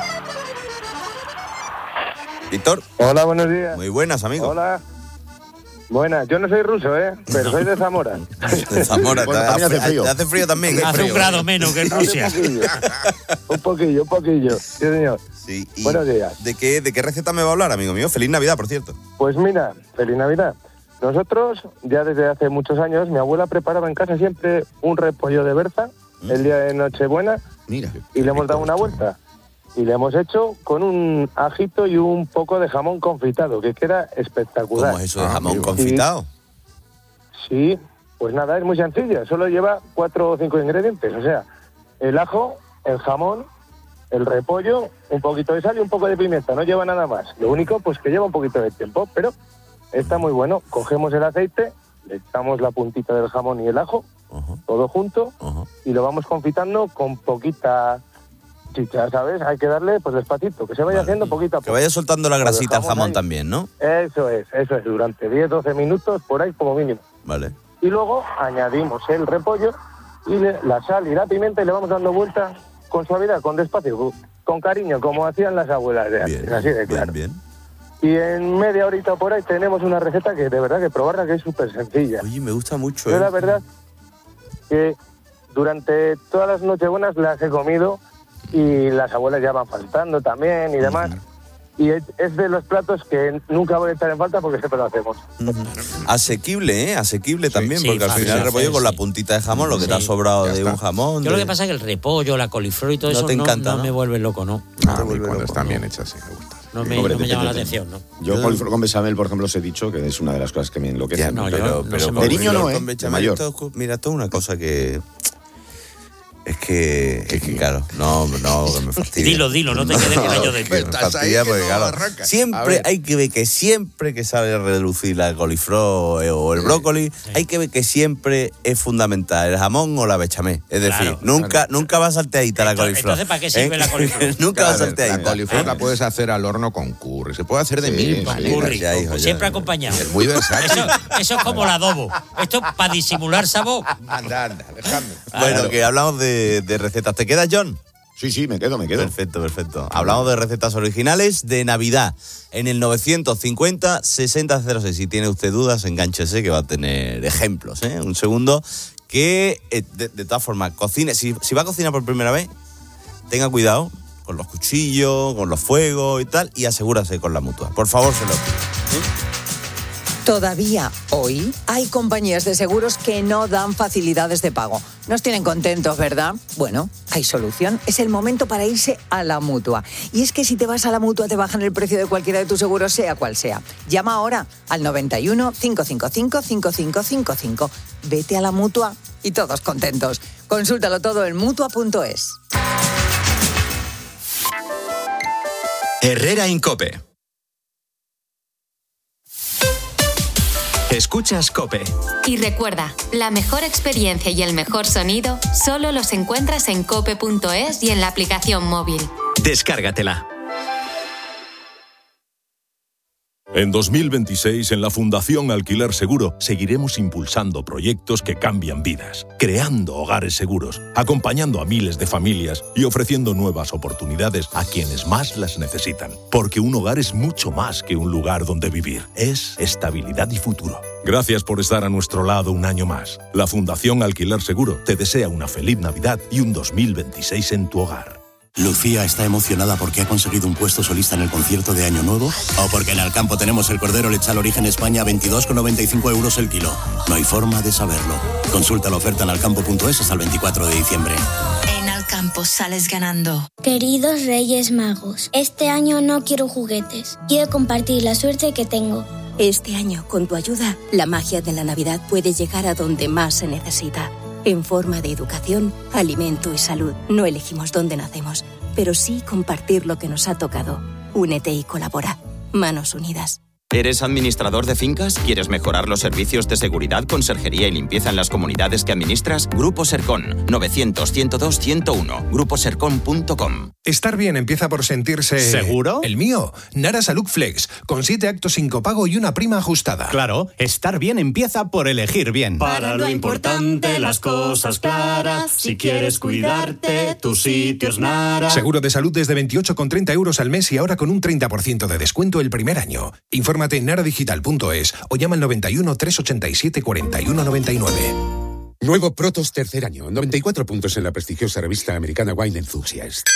Víctor. Hola, buenos días. Muy buenas, amigo. Hola. Buenas, yo no soy ruso, pero soy de Zamora. De Zamora, bueno, hace frío. Hace frío también. Hace un grado menos que en Rusia. Un poquillo, sí señor. Sí, buenos días. ¿De qué receta me va a hablar, amigo mío? Feliz Navidad, por cierto. Pues mira, feliz Navidad. Nosotros, ya desde hace muchos años, mi abuela preparaba en casa siempre un repollo de berza el día de Nochebuena. Mira. Y le hemos dado una vuelta. Y le hemos hecho con un ajito y un poco de jamón confitado, que queda espectacular. ¿Cómo es eso de jamón confitado? Sí, pues nada, es muy sencillo. Solo lleva 4 o 5 ingredientes. O sea, el ajo, el jamón, el repollo, un poquito de sal y un poco de pimienta. No lleva nada más. Lo único, pues que lleva un poquito de tiempo, pero está muy bueno. Cogemos el aceite, le echamos la puntita del jamón y el ajo, todo junto, y lo vamos confitando con poquita chicha, ¿sabes? Hay que darle, pues, despacito, que se vaya haciendo poquito a poco. Que vaya soltando la grasita al jamón también, ¿no? Eso es, durante 10-12 minutos, por ahí como mínimo. Vale. Y luego añadimos el repollo y la sal y la pimienta y le vamos dando vuelta con suavidad, con despacio, con cariño, como hacían las abuelas de antes, así de claro. Bien. Y en media horita por ahí tenemos una receta que de verdad que probarla, que es súper sencilla. Oye, me gusta mucho. Yo la verdad que durante todas las Nochebuenas las he comido y las abuelas ya van faltando también y demás. Y es de los platos que nunca voy a echar en falta porque siempre lo hacemos. Asequible, asequible también, porque al final el repollo con la puntita de jamón, lo que te ha sobrado de un jamón. Yo lo que pasa es que el repollo, la coliflor y todo eso no me vuelve loco, ¿no? A mí cuando están bien hechas sí me gusta. No me llama la atención, ¿no? Yo coliflor con bechamel, por ejemplo, os he dicho que es una de las cosas que me enloquecen. Pero de niño no, con bechamel, mira, toda una cosa que... Es que claro, no, que me fastidia. Dilo, no te quedes con ello de me fastidia porque, claro, siempre hay que ver que siempre que sale a relucir la coliflor o el brócoli, hay que ver que siempre es fundamental el jamón o la bechamel. Es decir, nunca va salteadita la coliflor. Entonces, ¿para qué sirve la coliflor? Nunca va salteadita. La coliflor la puedes hacer al horno con curry, se puede hacer de mil maneras. Curry, siempre acompañado. Es muy versátil. Eso es como el adobo. Esto es para disimular sabor. Anda, déjame. Bueno, que hablamos de recetas. ¿Te quedas, John? Sí, me quedo. Perfecto. Hablamos de recetas originales de Navidad en el 950-6006. Si tiene usted dudas, engánchese que va a tener ejemplos. Un segundo. Que, de todas formas, cocine. Si va a cocinar por primera vez, tenga cuidado con los cuchillos, con los fuegos y tal, y asegúrase con la Mutua. Por favor, se lo pido. Todavía hoy hay compañías de seguros que no dan facilidades de pago. Nos tienen contentos, ¿verdad? Bueno, hay solución. Es el momento para irse a la Mutua. Y es que si te vas a la Mutua te bajan el precio de cualquiera de tus seguros, sea cual sea. Llama ahora al 91 555 5555. Vete a la Mutua y todos contentos. Consúltalo todo en Mutua.es. Herrera Incope. Escuchas COPE. Y recuerda, la mejor experiencia y el mejor sonido solo los encuentras en cope.es y en la aplicación móvil. Descárgatela. En 2026, en la Fundación Alquiler Seguro, seguiremos impulsando proyectos que cambian vidas, creando hogares seguros, acompañando a miles de familias y ofreciendo nuevas oportunidades a quienes más las necesitan. Porque un hogar es mucho más que un lugar donde vivir, es estabilidad y futuro. Gracias por estar a nuestro lado un año más. La Fundación Alquiler Seguro te desea una feliz Navidad y un 2026 en tu hogar. Lucía está emocionada porque ha conseguido un puesto solista en el concierto de Año Nuevo o porque en Alcampo tenemos el cordero lechal Origen España a 22,95 euros el kilo. No hay forma de saberlo. Consulta la oferta en alcampo.es hasta el 24 de diciembre. En Alcampo sales ganando. Queridos Reyes Magos, este año no quiero juguetes. Quiero compartir la suerte que tengo. Este año, con tu ayuda, la magia de la Navidad puede llegar a donde más se necesita. En forma de educación, alimento y salud. No elegimos dónde nacemos, pero sí compartir lo que nos ha tocado. Únete y colabora. Manos Unidas. ¿Eres administrador de fincas? ¿Quieres mejorar los servicios de seguridad, conserjería y limpieza en las comunidades que administras? Grupo Sercon, 900-102-101. gruposercon.com. Estar bien empieza por sentirse... ¿Seguro? El mío, Nara Salud Flex, con 7 actos sin copago y una prima ajustada. Claro, estar bien empieza por elegir bien. Para lo importante, las cosas claras. Si quieres cuidarte, tu sitio es Nara. Seguro de salud desde 28,30 euros al mes y ahora con un 30% de descuento el primer año. Infórmate en naradigital.es o llama al 91 387 4199. Nuevo Protos tercer año, 94 puntos en la prestigiosa revista americana Wine Enthusiast.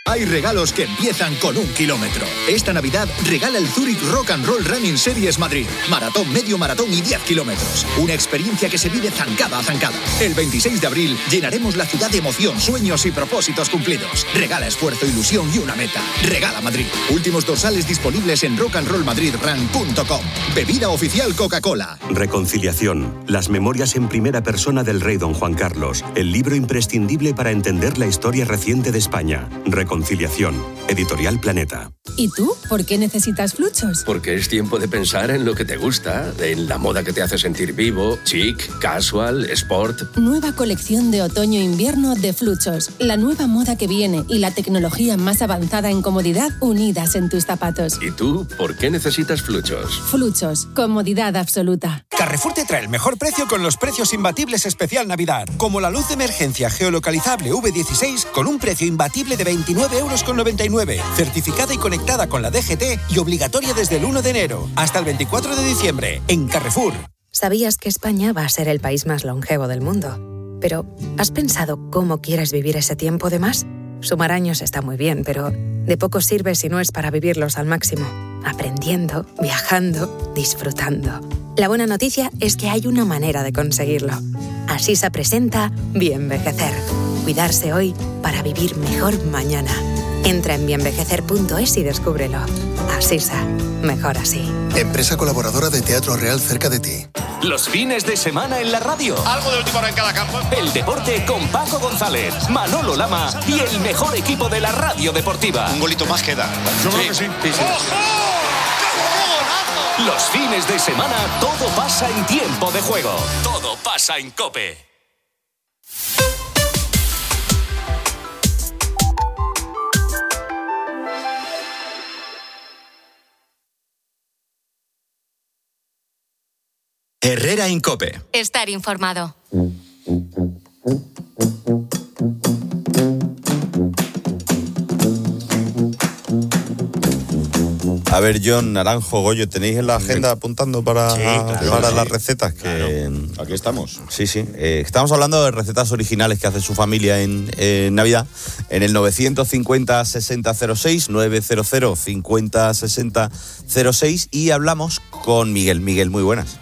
hay regalos que empiezan con 1 kilómetro. Esta Navidad regala el Zurich Rock and Roll Running Series Madrid. Maratón, medio maratón y 10 kilómetros. Una experiencia que se vive zancada a zancada. El 26 de abril llenaremos la ciudad de emoción, sueños y propósitos cumplidos. Regala esfuerzo, ilusión y una meta. Regala Madrid. Últimos dorsales disponibles en rockandrollmadridrun.com. Bebida oficial Coca-Cola. Reconciliación. Las memorias en primera persona del rey don Juan Carlos. El libro imprescindible para entender la historia reciente de España. Reconciliación. Editorial Planeta. ¿Y tú? ¿Por qué necesitas Fluchos? Porque es tiempo de pensar en lo que te gusta, en la moda que te hace sentir vivo, chic, casual, sport. Nueva colección de otoño-invierno de Fluchos. La nueva moda que viene y la tecnología más avanzada en comodidad unidas en tus zapatos. ¿Y tú? ¿Por qué necesitas Fluchos? Fluchos. Comodidad absoluta. Carrefour te trae el mejor precio con los precios imbatibles especial Navidad. Como la luz de emergencia geolocalizable V16 con un precio imbatible de 29,99 €. Certificada y conectada con la DGT y obligatoria desde el 1 de enero hasta el 24 de diciembre en Carrefour. ¿Sabías que España va a ser el país más longevo del mundo? Pero, ¿has pensado cómo quieres vivir ese tiempo de más? Sumar años está muy bien, pero de poco sirve si no es para vivirlos al máximo. Aprendiendo, viajando, disfrutando. La buena noticia es que hay una manera de conseguirlo. Asisa presenta Bienvejecer. Cuidarse hoy para vivir mejor mañana. Entra en bienvejecer.es y descúbrelo. Asisa. Mejor así. Empresa colaboradora de Teatro Real cerca de ti. Los fines de semana en la radio. Algo de última hora en cada campo. El deporte con Paco González, Manolo Lama y el mejor equipo de la radio deportiva. Un golito más queda. Yo creo que sí. Los fines de semana todo pasa en tiempo de juego. Todo pasa en COPE. Herrera en COPE. Estar informado. A ver, John, Naranjo, Goyo, ¿tenéis en la agenda apuntando para, Sí, claro, para sí. las recetas? Claro. Aquí estamos. Sí, sí. Estamos hablando de recetas originales que hace su familia en Navidad. En el 950-6006, 900-50-6006, y hablamos con Miguel. Miguel, muy buenas.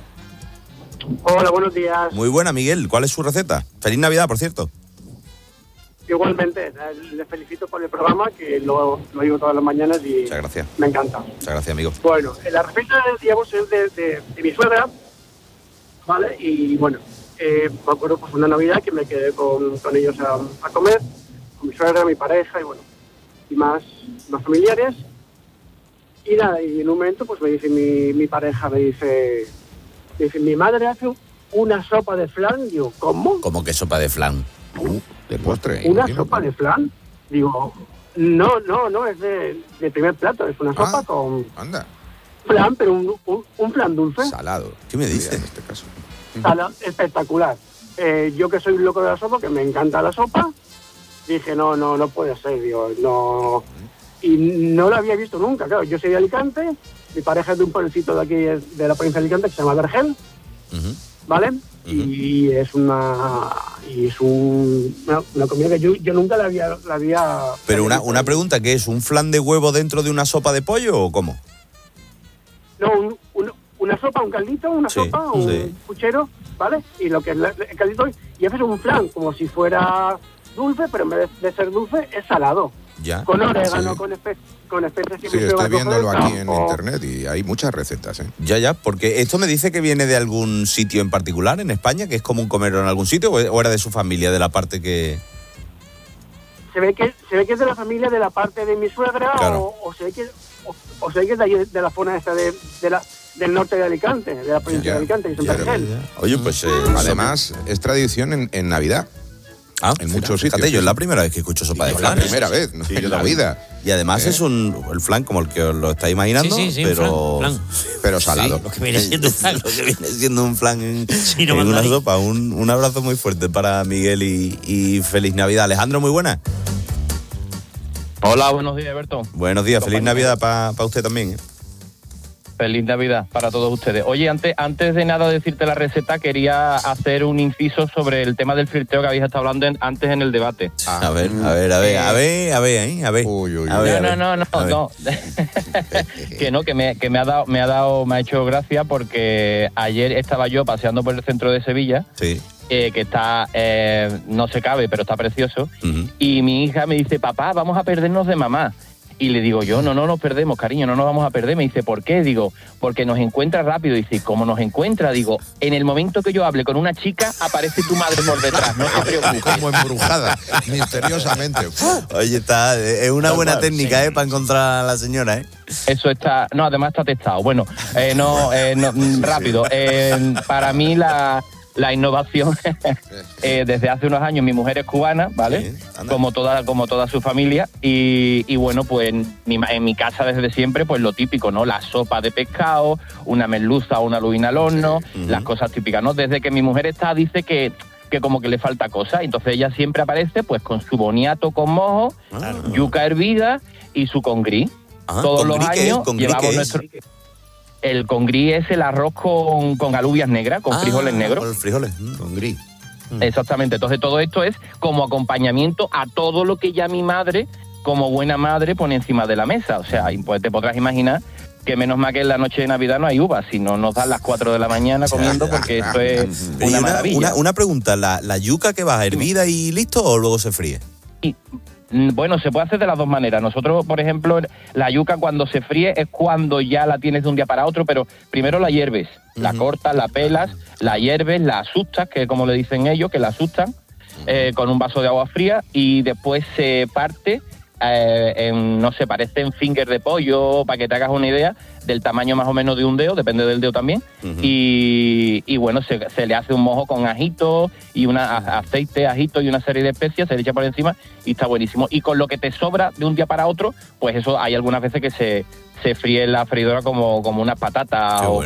Hola, buenos días. Muy buena, Miguel. ¿Cuál es su receta? Feliz Navidad, por cierto. Igualmente, les felicito por el programa, que lo oigo todas las mañanas y Muchas gracias. me encanta. Muchas gracias, amigo. Bueno, la receta, digamos, es de mi suegra, ¿vale? Y bueno, me acuerdo pues una Navidad que me quedé con ellos a comer, con mi suegra, mi pareja y bueno, y más familiares. Y nada, y en un momento pues me dice mi pareja, me dice, mi madre hace una sopa de flan. Digo, ¿cómo? ¿Cómo que sopa de flan? De postre. ¿Una sopa de flan? Digo, no, es de primer plato, es una sopa con flan, pero un flan dulce. Salado. ¿Qué me dices? En este caso. Salado, espectacular. Yo que soy loco de la sopa, que me encanta la sopa, dije, no puede ser, digo, no. Y no la había visto nunca, claro, yo soy de Alicante, mi pareja es de un pueblecito de aquí, de la provincia de Alicante, que se llama Vergel, ¿vale? Y es una comida que yo nunca la había Pero una pregunta, ¿qué es? ¿Un flan de huevo dentro de una sopa de pollo o cómo? No, una sopa, un caldito, sopa, un puchero, ¿vale? Y lo que es el caldito, y haces un flan como si fuera dulce, pero en vez de ser dulce, es salado. Ya. Con orégano, Sí. con especies. Sí, estoy viéndolo aquí en internet y hay muchas recetas, ¿eh? Ya, porque esto me dice que viene de algún sitio en particular en España, que es común comerlo en algún sitio, o era de su familia, de la parte que... Se ve que es de la familia, de la parte de mi suegra, Claro. o se ve que es de, allí, de la zona esta del norte de Alicante, de la provincia de Alicante, que es en Vergel. Oye, pues... Además, es tradición en Navidad. En muchos sitios. Fíjate, yo es la primera vez que escucho sopa de flan. La primera vez, ¿no? Sí, en yo la también. vida. Y además es el flan como el que os lo estáis imaginando, Sí, pero... flan. Pero salado. Sí, lo que viene siendo flan. Lo que viene siendo un flan en no una mandarín. sopa. Un abrazo muy fuerte para Miguel y feliz Navidad. Alejandro, muy buena. Hola, buenos días, Alberto. Buenos días, feliz Navidad para usted también. Feliz Navidad para todos ustedes. Oye, antes de nada decirte la receta, quería hacer un inciso sobre el tema del flirteo que habéis estado hablando antes en el debate. A ver. No. que me ha hecho gracia porque ayer estaba yo paseando por el centro de Sevilla. Sí. Que está, no se cabe, pero está precioso. Y mi hija me dice, papá, vamos a perdernos de mamá. Y le digo yo, no nos perdemos, cariño, no nos vamos a perder. Me dice, ¿por qué? Digo, porque nos encuentra rápido. Dice, ¿cómo nos encuentra? Digo, en el momento que yo hable con una chica, aparece tu madre por detrás, no te preocupes. Como embrujada, misteriosamente. Oye, es una buena técnica, para encontrar a la señora, Eso está, no, además está testado. Bueno, rápido. Para mí la innovación, desde hace unos años mi mujer es cubana, ¿vale? Sí, como toda su familia, y bueno, pues en mi casa desde siempre, pues lo típico, ¿no? La sopa de pescado, una merluza o una lubina al horno, las cosas típicas, ¿no? Desde que mi mujer dice que como que le falta cosa, entonces ella siempre aparece pues con su boniato con mojo, yuca hervida y su congrí. Todos los años llevamos nuestro... El congrí es el arroz con alubias negras, con frijoles negros. Con frijoles, congrí. Exactamente. Entonces todo esto es como acompañamiento a todo lo que ya mi madre, como buena madre, pone encima de la mesa. O sea, pues te podrás imaginar que menos mal que en la noche de Navidad no hay uvas, si no nos dan las 4 de la mañana comiendo, porque esto es una maravilla. Una pregunta, ¿la yuca que va hervida y listo o luego se fríe? Bueno, se puede hacer de las dos maneras. Nosotros, por ejemplo, la yuca cuando se fríe es cuando ya la tienes de un día para otro, pero primero la hierves, la cortas, la pelas, la hierves, la asustas, que es como le dicen ellos, que la asustan, con un vaso de agua fría, y después se parte parecen finger de pollo, para que te hagas una idea, del tamaño más o menos de un dedo, depende del dedo también, y bueno, se le hace un mojo con ajito y aceite, ajito y una serie de especias, se le echa por encima y está buenísimo. Y con lo que te sobra de un día para otro, pues eso hay algunas veces que se fríe en la freidora como unas patatas o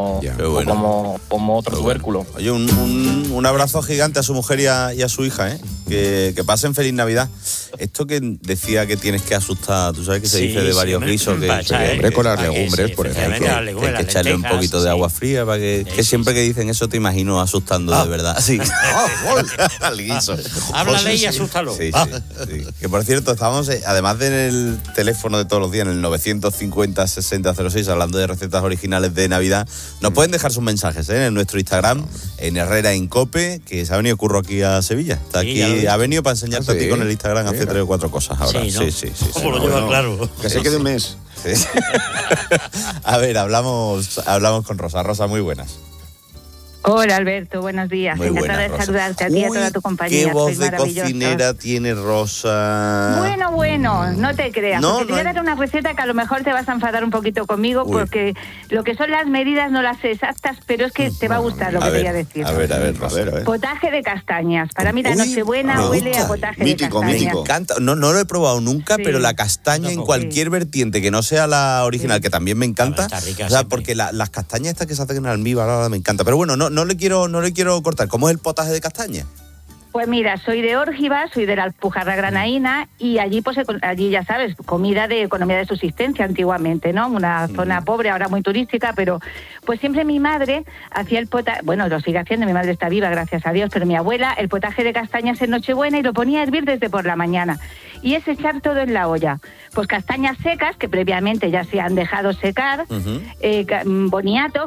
como otro tubérculo. Oye, un abrazo gigante a su mujer y a su hija, que pasen feliz Navidad. Esto que decía que tienes que asustar, tú sabes que se dice de varios guisos, que con las legumbres, por ejemplo, que hay que echarle un poquito de agua fría para que siempre que dicen eso te imagino asustando de verdad. Sí. Al guiso. Háblale y asústalo. Sí. Que por cierto, estábamos, además del teléfono de todos los días, en el 950-6006, hablando de recetas originales de Navidad. Nos pueden dejar sus mensajes en nuestro Instagram, en Herrera en Cope, que se ha venido Curro aquí a Sevilla. Está aquí, ha venido para enseñarte a ti con el Instagram hace 3 o 4 cosas ahora. Sí. ¿Cómo lo lleva claro? Que se quede un mes. Sí. A ver, hablamos con Rosa. Rosa, muy buenas. Hola Alberto, buenos días. Muy encantada buena, de saludarte a ti y a toda tu compañía. Qué voz de cocinera tiene Rosa. Bueno, no te creas. Porque te voy a dar una receta que a lo mejor te vas a enfadar un poquito conmigo, porque lo que son las medidas no las sé exactas, pero es que te va a gustar lo que te voy a decir. A ver, Rosa. Potaje de castañas. Para mí la Nochebuena huele a potaje de castañas. Me encanta. No lo he probado nunca, pero la castaña en cualquier vertiente que no sea la original, que también me encanta. Rica, o sea, porque las castañas estas que se hacen en almíbar ahora me encanta. Pero bueno, no le quiero cortar. ¿Cómo es el potaje de castaña? Pues mira, soy de Órgiva, soy de la Alpujarra Granaína, y allí ya sabes, comida de economía de subsistencia antiguamente, ¿no? Una zona pobre, ahora muy turística, pero pues siempre mi madre hacía el potaje, bueno, lo sigue haciendo, mi madre está viva, gracias a Dios, pero mi abuela, el potaje de castañas en Nochebuena, y lo ponía a hervir desde por la mañana. Y es echar todo en la olla. Pues castañas secas, que previamente ya se han dejado secar, boniato,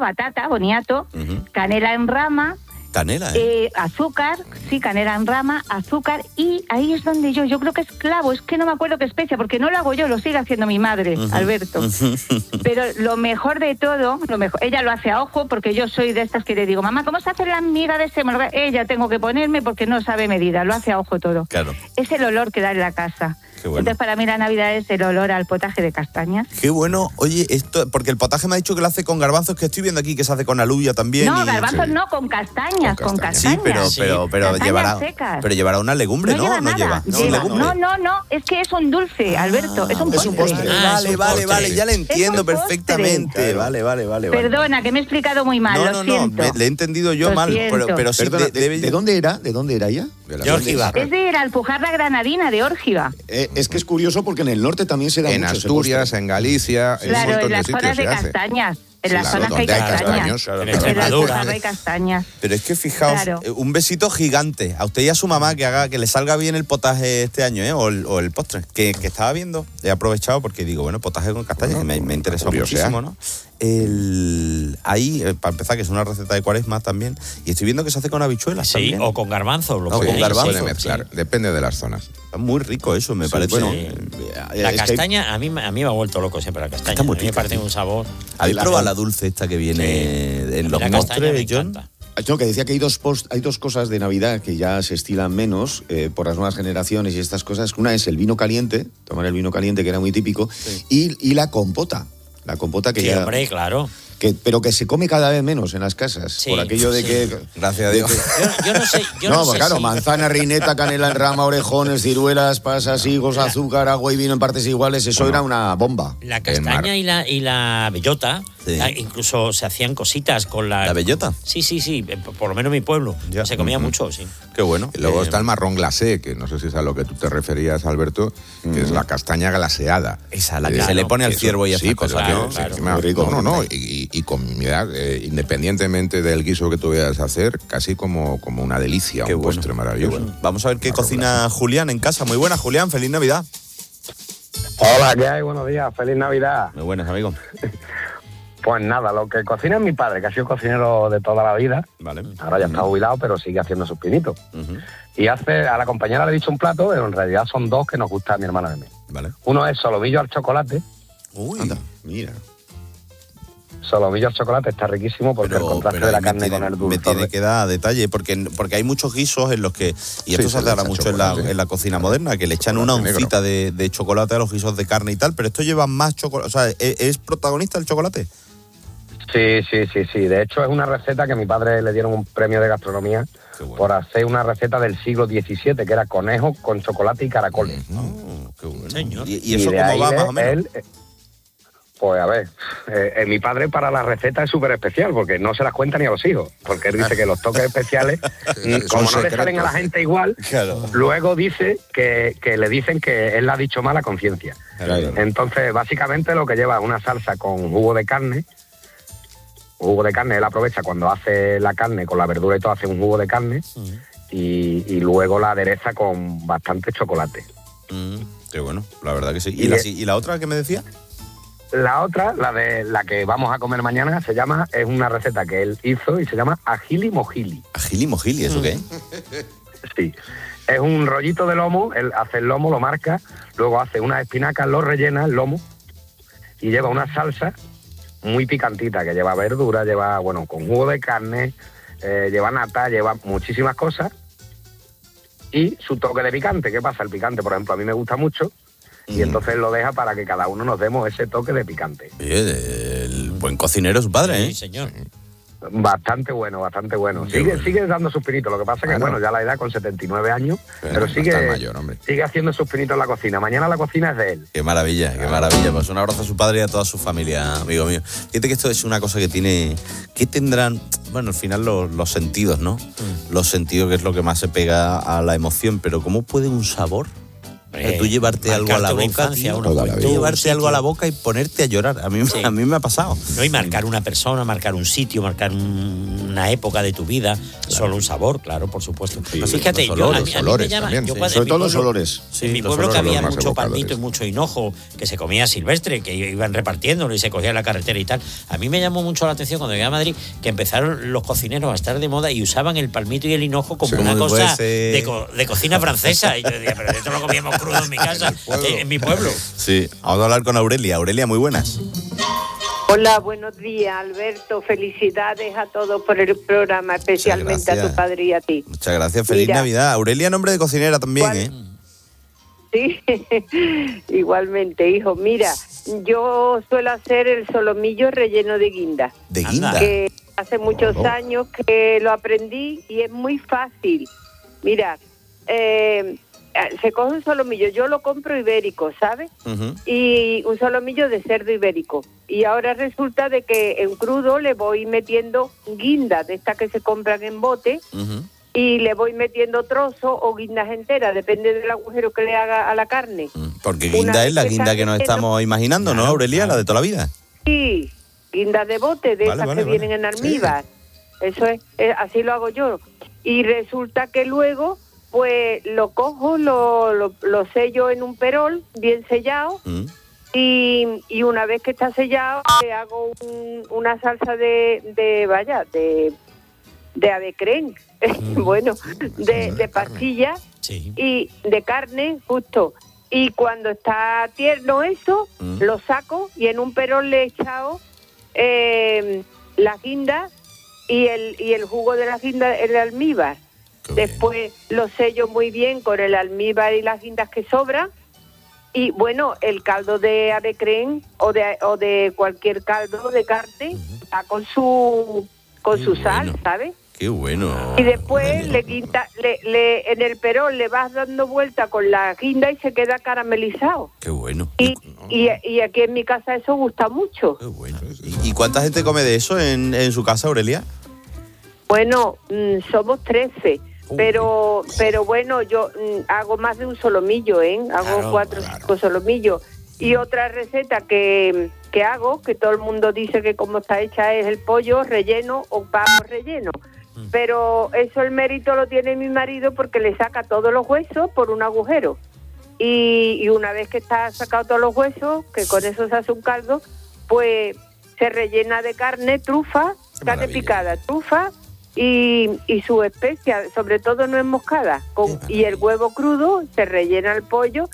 canela en rama, canela, azúcar, sí, canela en rama, azúcar, y ahí es donde yo creo que es clavo, es que no me acuerdo qué especia, porque no lo hago yo, lo sigue haciendo mi madre, Alberto. Pero lo mejor de todo, ella lo hace a ojo, porque yo soy de estas que le digo, mamá, ¿cómo se hace la miga de semana? Ella tengo que ponerme porque no sabe medida, lo hace a ojo todo. Claro. Es el olor que da en la casa. Bueno. Entonces, para mí la Navidad es el olor al potaje de castañas. Qué bueno. Oye, esto, porque el potaje me ha dicho que lo hace con garbanzos, que estoy viendo aquí que se hace con alubia también. No, garbanzos no, con castañas. Sí, pero llevará una legumbre, ¿no? No lleva. No, es que es un dulce, Alberto, es un postre. Vale, ya le entiendo perfectamente. Vale. Perdona, que me he explicado muy mal, lo siento. Le he entendido yo mal, pero sí. Perdona, ¿de dónde era? ¿De dónde era ella? De Órgiva. Es de la Alpujarra Granadina, de Órgiva. Es que es curioso porque en el norte también se da en mucho Asturias, en Galicia, claro, en las zonas de castañas. En las zonas que hay castañas. En Extremadura. Hay castañas. Pero es que fijaos, un besito gigante a usted y a su mamá que le salga bien el potaje este año, o el postre, que estaba viendo. He aprovechado porque digo, bueno, potaje con castañas, que me ha interesado muchísimo, ¿no? Ahí, para empezar, que es una receta de Cuaresma también, y estoy viendo que se hace con habichuelas también. O con garbanzo. Con garbanzo. Puede mezclar, depende de las zonas. Está muy rico eso, me parece. Bueno, la castaña, a mí me ha vuelto loco siempre la castaña. Está muy a mí me parece un sabor. ¿Habéis probado la dulce esta que viene en los postres, John? No, que decía que hay dos cosas de Navidad que ya se estilan menos por las nuevas generaciones y estas cosas. Una es el vino caliente, tomar el vino caliente, que era muy típico, y la compota. La compota que ya... hombre, claro. Pero que se come cada vez menos en las casas, por aquello de que... Gracias a Dios. Yo no sé... claro, manzana, reineta, canela en rama, orejones, ciruelas, pasas, higos, azúcar, agua y vino en partes iguales, eso era una bomba. La castaña y la bellota, incluso se hacían cositas con la... ¿La bellota? Sí, por lo menos en mi pueblo. Se comía mucho, sí. Qué bueno. Y luego está el marrón glacé, que no sé si es a lo que tú te referías, Alberto, que es la castaña glaseada. Esa, la que se le pone al ciervo y esas cosas. Muy rico. Y comida, independientemente del guiso que tú vayas a hacer, casi como una delicia, un postre maravilloso. Bueno. Vamos a ver qué cocina Julián en casa. Muy buena, Julián, feliz Navidad. Hola, ¿qué hay? Buenos días, feliz Navidad. Muy buenas, amigo. Pues nada, lo que cocina es mi padre, que ha sido cocinero de toda la vida. Vale. Ahora ya está jubilado, pero sigue haciendo sus pinitos. Y a la compañera le he dicho un plato, pero en realidad son dos que nos gusta a mi hermana de mí. Vale. Uno es solomillo al chocolate. Uy, anda, mira. Solomillo al chocolate está riquísimo porque el contraste de la carne con el dulce. Me tiene que dar detalle, porque hay muchos guisos en los que, y esto se hace ahora mucho en la cocina moderna, que le echan una oncita de chocolate a los guisos de carne y tal, pero esto lleva más chocolate. O sea, ¿es protagonista el chocolate? Sí. De hecho, es una receta que a mi padre le dieron un premio de gastronomía por hacer una receta del siglo XVII, que era conejo con chocolate y caracoles. Qué bueno. Señor. ¿Y eso cómo va, más o menos? Pues a ver, mi padre para la receta es súper especial porque no se las cuenta ni a los hijos, porque él dice que los toques especiales, como no le salen a la gente igual, luego dice que le dicen que él la ha dicho mal a conciencia. Entonces, básicamente lo que lleva es una salsa con jugo de carne. Él aprovecha cuando hace la carne con la verdura y todo, hace un jugo de carne y luego la adereza con bastante chocolate. Qué bueno, la verdad que sí. ¿Y la otra que me decía? La otra, la que vamos a comer mañana, es una receta que él hizo y se llama ajili mojili. ¿Ajili mojili? ¿Eso qué? Sí. Es un rollito de lomo, él hace el lomo, lo marca, luego hace unas espinacas, lo rellena, el lomo, y lleva una salsa muy picantita, que lleva verdura, con jugo de carne, lleva nata, lleva muchísimas cosas, y su toque de picante. ¿Qué pasa? El picante, por ejemplo, a mí me gusta mucho, y entonces lo deja para que cada uno nos demos ese toque de picante. El buen cocinero es su padre, ¿eh? Sí, señor. Bastante bueno. Sigue dando sus pinitos. Lo que pasa es que, ya la edad con 79 años, pero sigue haciendo sus pinitos en la cocina. Mañana la cocina es de él. Qué maravilla. Pues un abrazo a su padre y a toda su familia, amigo mío. Fíjate que esto es una cosa que tendrán, al final los sentidos, ¿no? Los sentidos, que es lo que más se pega a la emoción, pero ¿cómo puede un sabor? Tú llevarte algo a la boca, algo a la boca y ponerte a llorar. A mí me ha pasado. No, y marcar una persona, marcar un sitio, marcar una época de tu vida, solo un sabor, claro, por supuesto. Sí, fíjate, a mí me llama, sobre todo los olores. En mi pueblo que había mucho palmito y mucho hinojo que se comía silvestre, que iban repartiéndolo y se cogía en la carretera y tal. A mí me llamó mucho la atención cuando llegué a Madrid que empezaron los cocineros a estar de moda y usaban el palmito y el hinojo como una cosa de cocina francesa. Y yo decía, pero esto lo comíamos crudo en mi casa, en mi pueblo. Sí, vamos a hablar con Aurelia. Aurelia, muy buenas. Hola, buenos días, Alberto. Felicidades a todos por el programa, especialmente a tu padre y a ti. Muchas gracias, feliz Navidad. Aurelia, nombre de cocinera también, ¿eh? Sí, igualmente, hijo. Mira, yo suelo hacer el solomillo relleno de guinda. ¿De guinda? Que hace muchos años que lo aprendí y es muy fácil. Mira, se coge un solomillo, yo lo compro ibérico, ¿sabes? Y un solomillo de cerdo ibérico. Y ahora resulta de que en crudo le voy metiendo guindas de estas que se compran en bote y le voy metiendo trozos o guindas enteras, depende del agujero que le haga a la carne. Porque guinda es la guinda que nos estamos imaginando, ¿no, Aurelia? La de toda la vida. Sí, guindas de bote, de esas que vienen en almíbar. Sí. Eso es, así lo hago yo. Y resulta que luego, pues lo cojo, lo sello en un perol, bien sellado, y una vez que está sellado, le hago una salsa de avecrén, bueno, de pastilla y de carne, justo. Y cuando está tierno eso, lo saco y en un perol le he echado las guindas y el jugo de las guindas, el almíbar. Después lo sello muy bien con el almíbar y las guindas que sobran. Y bueno, el caldo de avecrén o de cualquier caldo de carne está con su sal, ¿sabes? Qué bueno. Y después en el perol le vas dando vuelta con la guinda y se queda caramelizado. Qué bueno. Y aquí en mi casa eso gusta mucho. Qué bueno. ¿Y cuánta gente come de eso en su casa, Aurelia? Bueno, somos 13. Pero bueno, yo hago más de un solomillo, hago 4 o 5 solomillos. Y otra receta que hago, que todo el mundo dice que como está hecha, es el pollo relleno o pavo relleno. Pero eso el mérito lo tiene mi marido porque le saca todos los huesos por un agujero. Y una vez que está sacado todos los huesos, que con eso se hace un caldo, pues se rellena de carne, trufa, carne picada, trufa, y su especia, sobre todo nuez moscada, y el huevo crudo, se rellena el pollo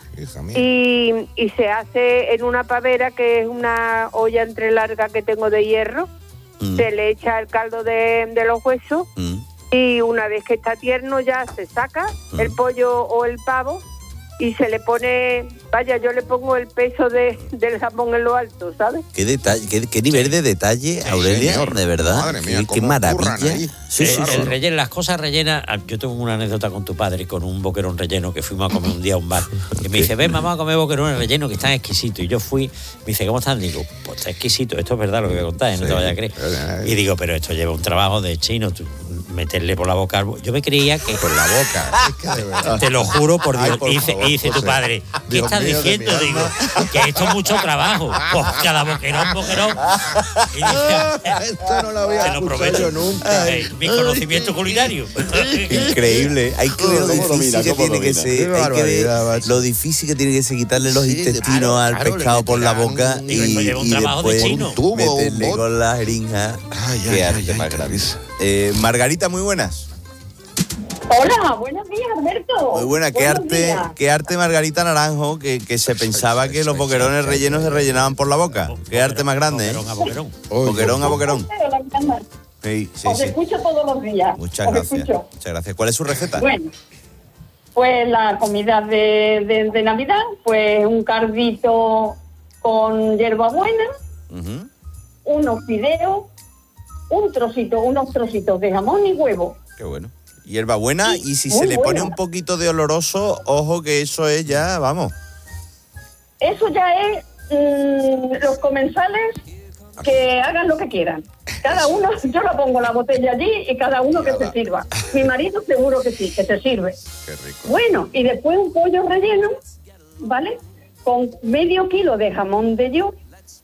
y se hace en una pavera, que es una olla entrelarga que tengo de hierro. Se le echa el caldo de los huesos y una vez que está tierno ya se saca el pollo o el pavo y se le pone, vaya, yo le pongo el peso del jamón en lo alto, ¿sabes? Qué detalle, qué nivel de detalle, Aurelia, señor, de verdad. Madre mía, qué maravilla. Sí, el relleno, las cosas rellenas. Yo tengo una anécdota con tu padre, con un boquerón relleno que fuimos a comer un día a un bar. Y me dice, ven, vamos a comer boquerones rellenos que están exquisitos. Y yo fui, me dice, ¿cómo están? Digo, pues está exquisito, esto es verdad lo que voy a contar, no te vayas a creer. Y digo, pero esto lleva un trabajo de chino, meterle por la boca. Yo me creía que... Por la boca. Es que de verdad. Te lo juro por Dios. Y dice tu padre, ¿qué estás diciendo? Digo, que esto es mucho trabajo. Pues cada boquerón. Y dice, esto no lo había escuchado yo nunca. Mi conocimiento culinario. Increíble. Hay que ver lo difícil que tiene que ser. Hay que ver lo difícil que tiene que ser quitarle los intestinos al pescado por la boca y después meterle con la jeringa. Qué arte más grande. Margarita, muy buenas. Hola, buenos días, Alberto. Muy buena, qué arte Margarita Naranjo, que se pensaba que los boquerones rellenos se rellenaban por la boca. Qué arte más grande, Boquerón a boquerón. Sí. Os escucho todos los días. Muchas gracias. ¿Cuál es su receta? Bueno, pues la comida de Navidad, pues un cardito con hierbabuena, unos fideos, unos trocitos de jamón y huevo. Qué bueno. Hierbabuena, y si se le pone un poquito de oloroso, ojo que eso es ya, vamos. Eso ya es los comensales que hagan lo que quieran. Cada uno, yo lo pongo la botella allí y cada uno que se sirva. Mi marido seguro que sí, que se sirve. Qué rico. Bueno, y después un pollo relleno, ¿vale? Con medio kilo de jamón de york,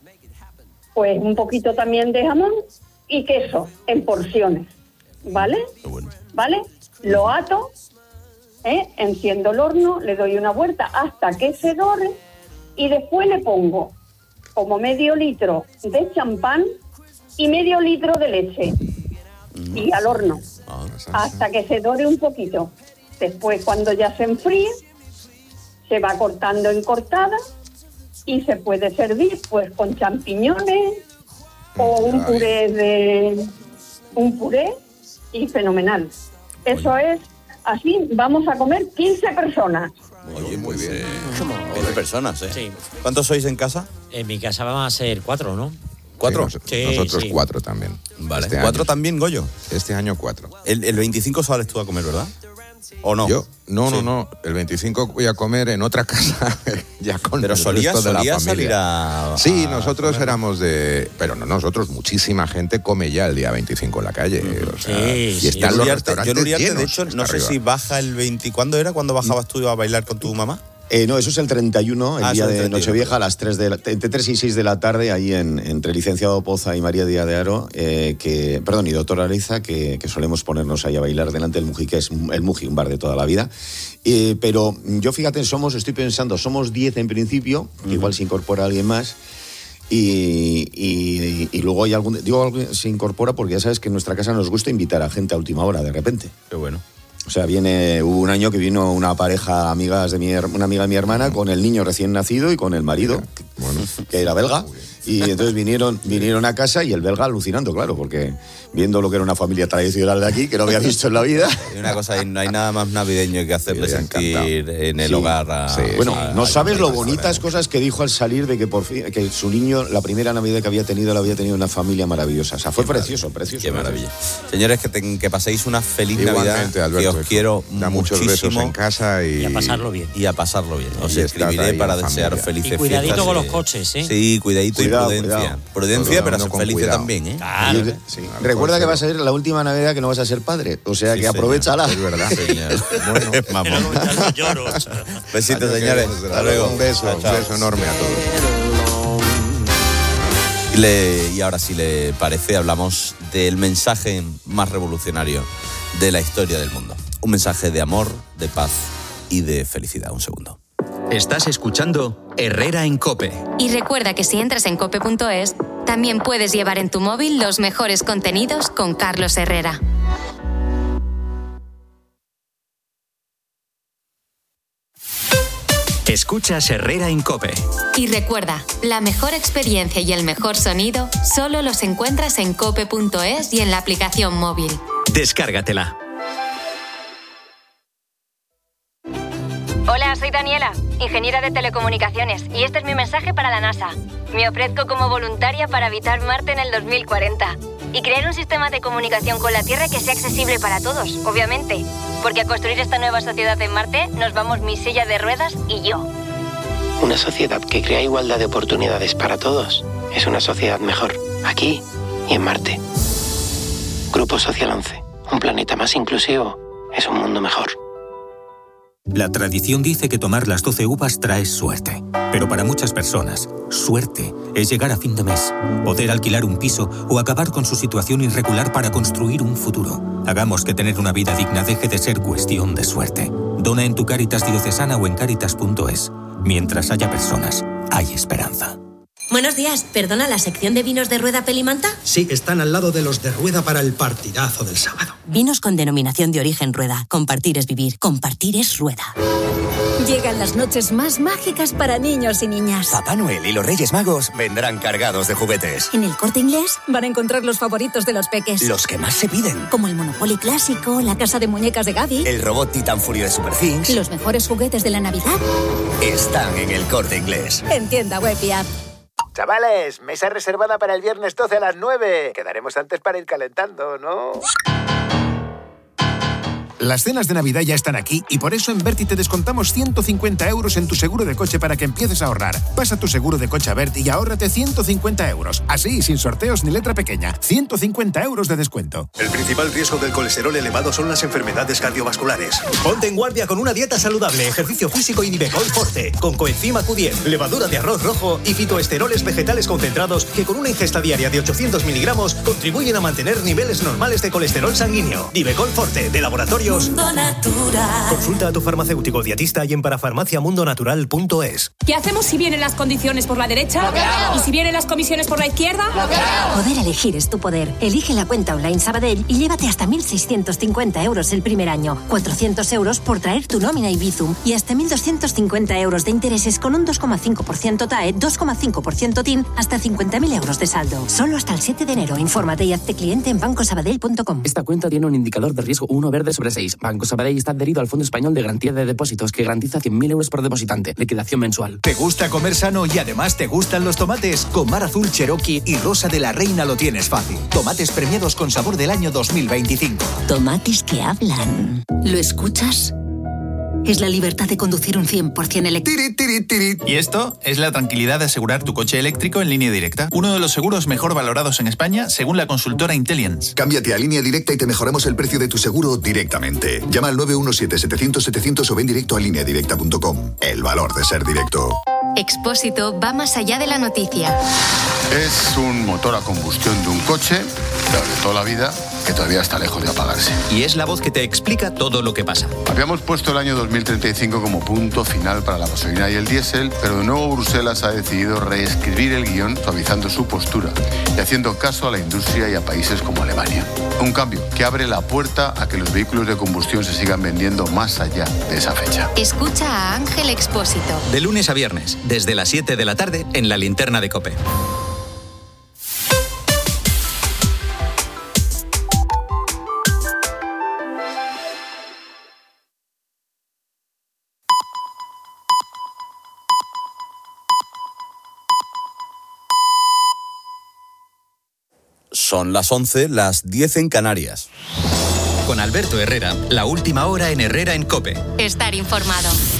pues un poquito también de jamón y queso en porciones, ¿vale? Qué bueno. ¿Vale? Lo ato, enciendo el horno, le doy una vuelta hasta que se dore y después le pongo como medio litro de champán y medio litro de leche y al horno hasta que se dore un poquito. Después, cuando ya se enfríe, se va cortando en cortadas y se puede servir pues con champiñones o un puré y fenomenal. Eso es, así vamos a comer 15 personas. Oye, muy bien. 15 personas, ¿eh? Sí. ¿Cuántos sois en casa? En mi casa vamos a ser 4, ¿no? ¿4? Sí, nosotros 4 también. Vale. ¿4 también, Goyo? Este año 4. El 25 sales tú a comer, ¿verdad? ¿O no? Yo, no. El 25 voy a comer en otra casa, ya con pero el resto de la familia. Salir a... Sí, nosotros éramos de... Pero no nosotros, muchísima gente come ya el día 25 en la calle. O sea, y están los restaurantes yo en Uriarte, llenos, de hecho, no sé si baja el 20... ¿Cuándo era? ¿Cuándo bajabas tú a bailar con tu mamá? No, eso es el 31, el día de 31, Nochevieja, a las 3 entre 3 y 6 de la tarde, ahí entre Licenciado Poza y María Díaz de Haro, y Doctora Ariza, que solemos ponernos ahí a bailar delante del Muji, que es el Muji, un bar de toda la vida. Pero yo, fíjate, estoy pensando, somos 10 en principio, igual se incorpora alguien más. Y luego hay alguien se incorpora porque ya sabes que en nuestra casa nos gusta invitar a gente a última hora, de repente. Qué bueno. O sea, hubo un año que vino una pareja, una amiga de mi hermana, con el niño recién nacido y con el marido, que era belga. Y entonces vinieron a casa y el belga alucinando, claro, porque viendo lo que era una familia tradicional de aquí, que no había visto en la vida. Y una cosa, no hay nada más navideño que hacerle sentir en el hogar a... Bueno, no sabes lo bonitas cosas que dijo al salir de que por fin, que su niño, la primera Navidad que había tenido, la había tenido una familia maravillosa. O sea, fue precioso. Qué maravilla. Señores, que paséis una feliz Navidad. Alberto, que os quiero muchos besos en casa y a pasarlo bien. Os escribiré para desearos felices fiestas. Y cuidadito con los coches, ¿eh? Sí, cuidadito y prudencia. Prudencia, pero ser felices también, ¿eh? Claro. Recuerda que vas a ser la última Navidad que no vas a ser padre. O sea, que aprovéchala. Es verdad. Bueno, mamón. Besitos, señores. Hasta luego. Un beso enorme a todos. Y ahora, si le parece, hablamos del mensaje más revolucionario de la historia del mundo. Un mensaje de amor, de paz y de felicidad. Un segundo. Estás escuchando Herrera en COPE. Y recuerda que si entras en cope.es, también puedes llevar en tu móvil los mejores contenidos con Carlos Herrera. Escuchas Herrera en COPE. Y recuerda, la mejor experiencia y el mejor sonido solo los encuentras en cope.es y en la aplicación móvil. Descárgatela. Hola, soy Daniela, ingeniera de telecomunicaciones, y este es mi mensaje para la NASA. Me ofrezco como voluntaria para habitar Marte en el 2040 y crear un sistema de comunicación con la Tierra que sea accesible para todos, obviamente, porque a construir esta nueva sociedad en Marte nos vamos mi silla de ruedas y yo. Una sociedad que crea igualdad de oportunidades para todos es una sociedad mejor, aquí y en Marte. Grupo Social 11, un planeta más inclusivo es un mundo mejor. La tradición dice que tomar las 12 uvas trae suerte. Pero para muchas personas, suerte es llegar a fin de mes, poder alquilar un piso o acabar con su situación irregular para construir un futuro. Hagamos que tener una vida digna deje de ser cuestión de suerte. Dona en tu Cáritas diocesana o en cáritas.es. Mientras haya personas, hay esperanza. Buenos días, ¿perdona la sección de vinos de Rueda Pelimanta? Sí, están al lado de los de Rueda para el partidazo del sábado. Vinos con denominación de origen Rueda. Compartir es vivir, compartir es Rueda. Llegan las noches más mágicas para niños y niñas. Papá Noel y los Reyes Magos vendrán cargados de juguetes. En el Corte Inglés van a encontrar los favoritos de los peques. Los que más se piden. Como el Monopoly clásico, la casa de muñecas de Gaby, el robot Titan Fury de Super Things. Los mejores juguetes de la Navidad están en el Corte Inglés. En tienda web y app. Chavales, mesa reservada para el viernes 12 a las 9. Quedaremos antes para ir calentando, ¿no? Las cenas de Navidad ya están aquí y por eso en Berti te descontamos 150 euros en tu seguro de coche para que empieces a ahorrar. Pasa tu seguro de coche a Berti y ahórrate 150 euros. Así, sin sorteos ni letra pequeña. 150 euros de descuento. El principal riesgo del colesterol elevado son las enfermedades cardiovasculares. Ponte en guardia con una dieta saludable, ejercicio físico y Nivecol Forte. Con coenzima Q10, levadura de arroz rojo y fitoesteroles vegetales concentrados que con una ingesta diaria de 800 miligramos contribuyen a mantener niveles normales de colesterol sanguíneo. Nivecol Forte, de laboratorio Mundo Natural. Consulta a tu farmacéutico dietista y en parafarmaciamundonatural.es. ¿Qué hacemos si vienen las condiciones por la derecha? ¿Y si vienen las comisiones por la izquierda? Poder elegir es tu poder. Elige la cuenta online Sabadell y llévate hasta 1.650 euros el primer año, 400 euros por traer tu nómina y Bizum y hasta 1.250 euros de intereses con un 2,5% TAE, 2,5% TIN, hasta 50.000 euros de saldo. Solo hasta el 7 de enero. Infórmate y hazte cliente en bancosabadell.com. Esta cuenta tiene un indicador de riesgo 1 verde sobre 6. Banco Sabadell está adherido al Fondo Español de Garantía de Depósitos, que garantiza 100.000 euros por depositante. Liquidación mensual. ¿Te gusta comer sano y además te gustan los tomates? Con Mar Azul, Cherokee y Rosa de la Reina lo tienes fácil. Tomates premiados con sabor del año 2025. Tomates que hablan. ¿Lo escuchas? es la libertad de conducir un 100% eléctrico. Y esto es la tranquilidad de asegurar tu coche eléctrico en Línea Directa. Uno de los seguros mejor valorados en España, según la consultora Intelliance. Cámbiate a Línea Directa y te mejoramos el precio de tu seguro directamente. Llama al 917-700-700 o ven directo a lineadirecta.com. El valor de ser directo. Expósito va más allá de la noticia. Es un motor a combustión de un coche, pero de toda la vida, que todavía está lejos de apagarse. Y es la voz que te explica todo lo que pasa. Habíamos puesto el año 2035 como punto final para la gasolina y el diésel, pero de nuevo Bruselas ha decidido reescribir el guión, suavizando su postura y haciendo caso a la industria y a países como Alemania. Un cambio que abre la puerta a que los vehículos de combustión se sigan vendiendo más allá de esa fecha. Escucha a Ángel Expósito. De lunes a viernes, desde las 7 de la tarde, en La Linterna de COPE. Son las 11, las 10 en Canarias. Con Alberto Herrera, la última hora en Herrera en COPE. Estar informado.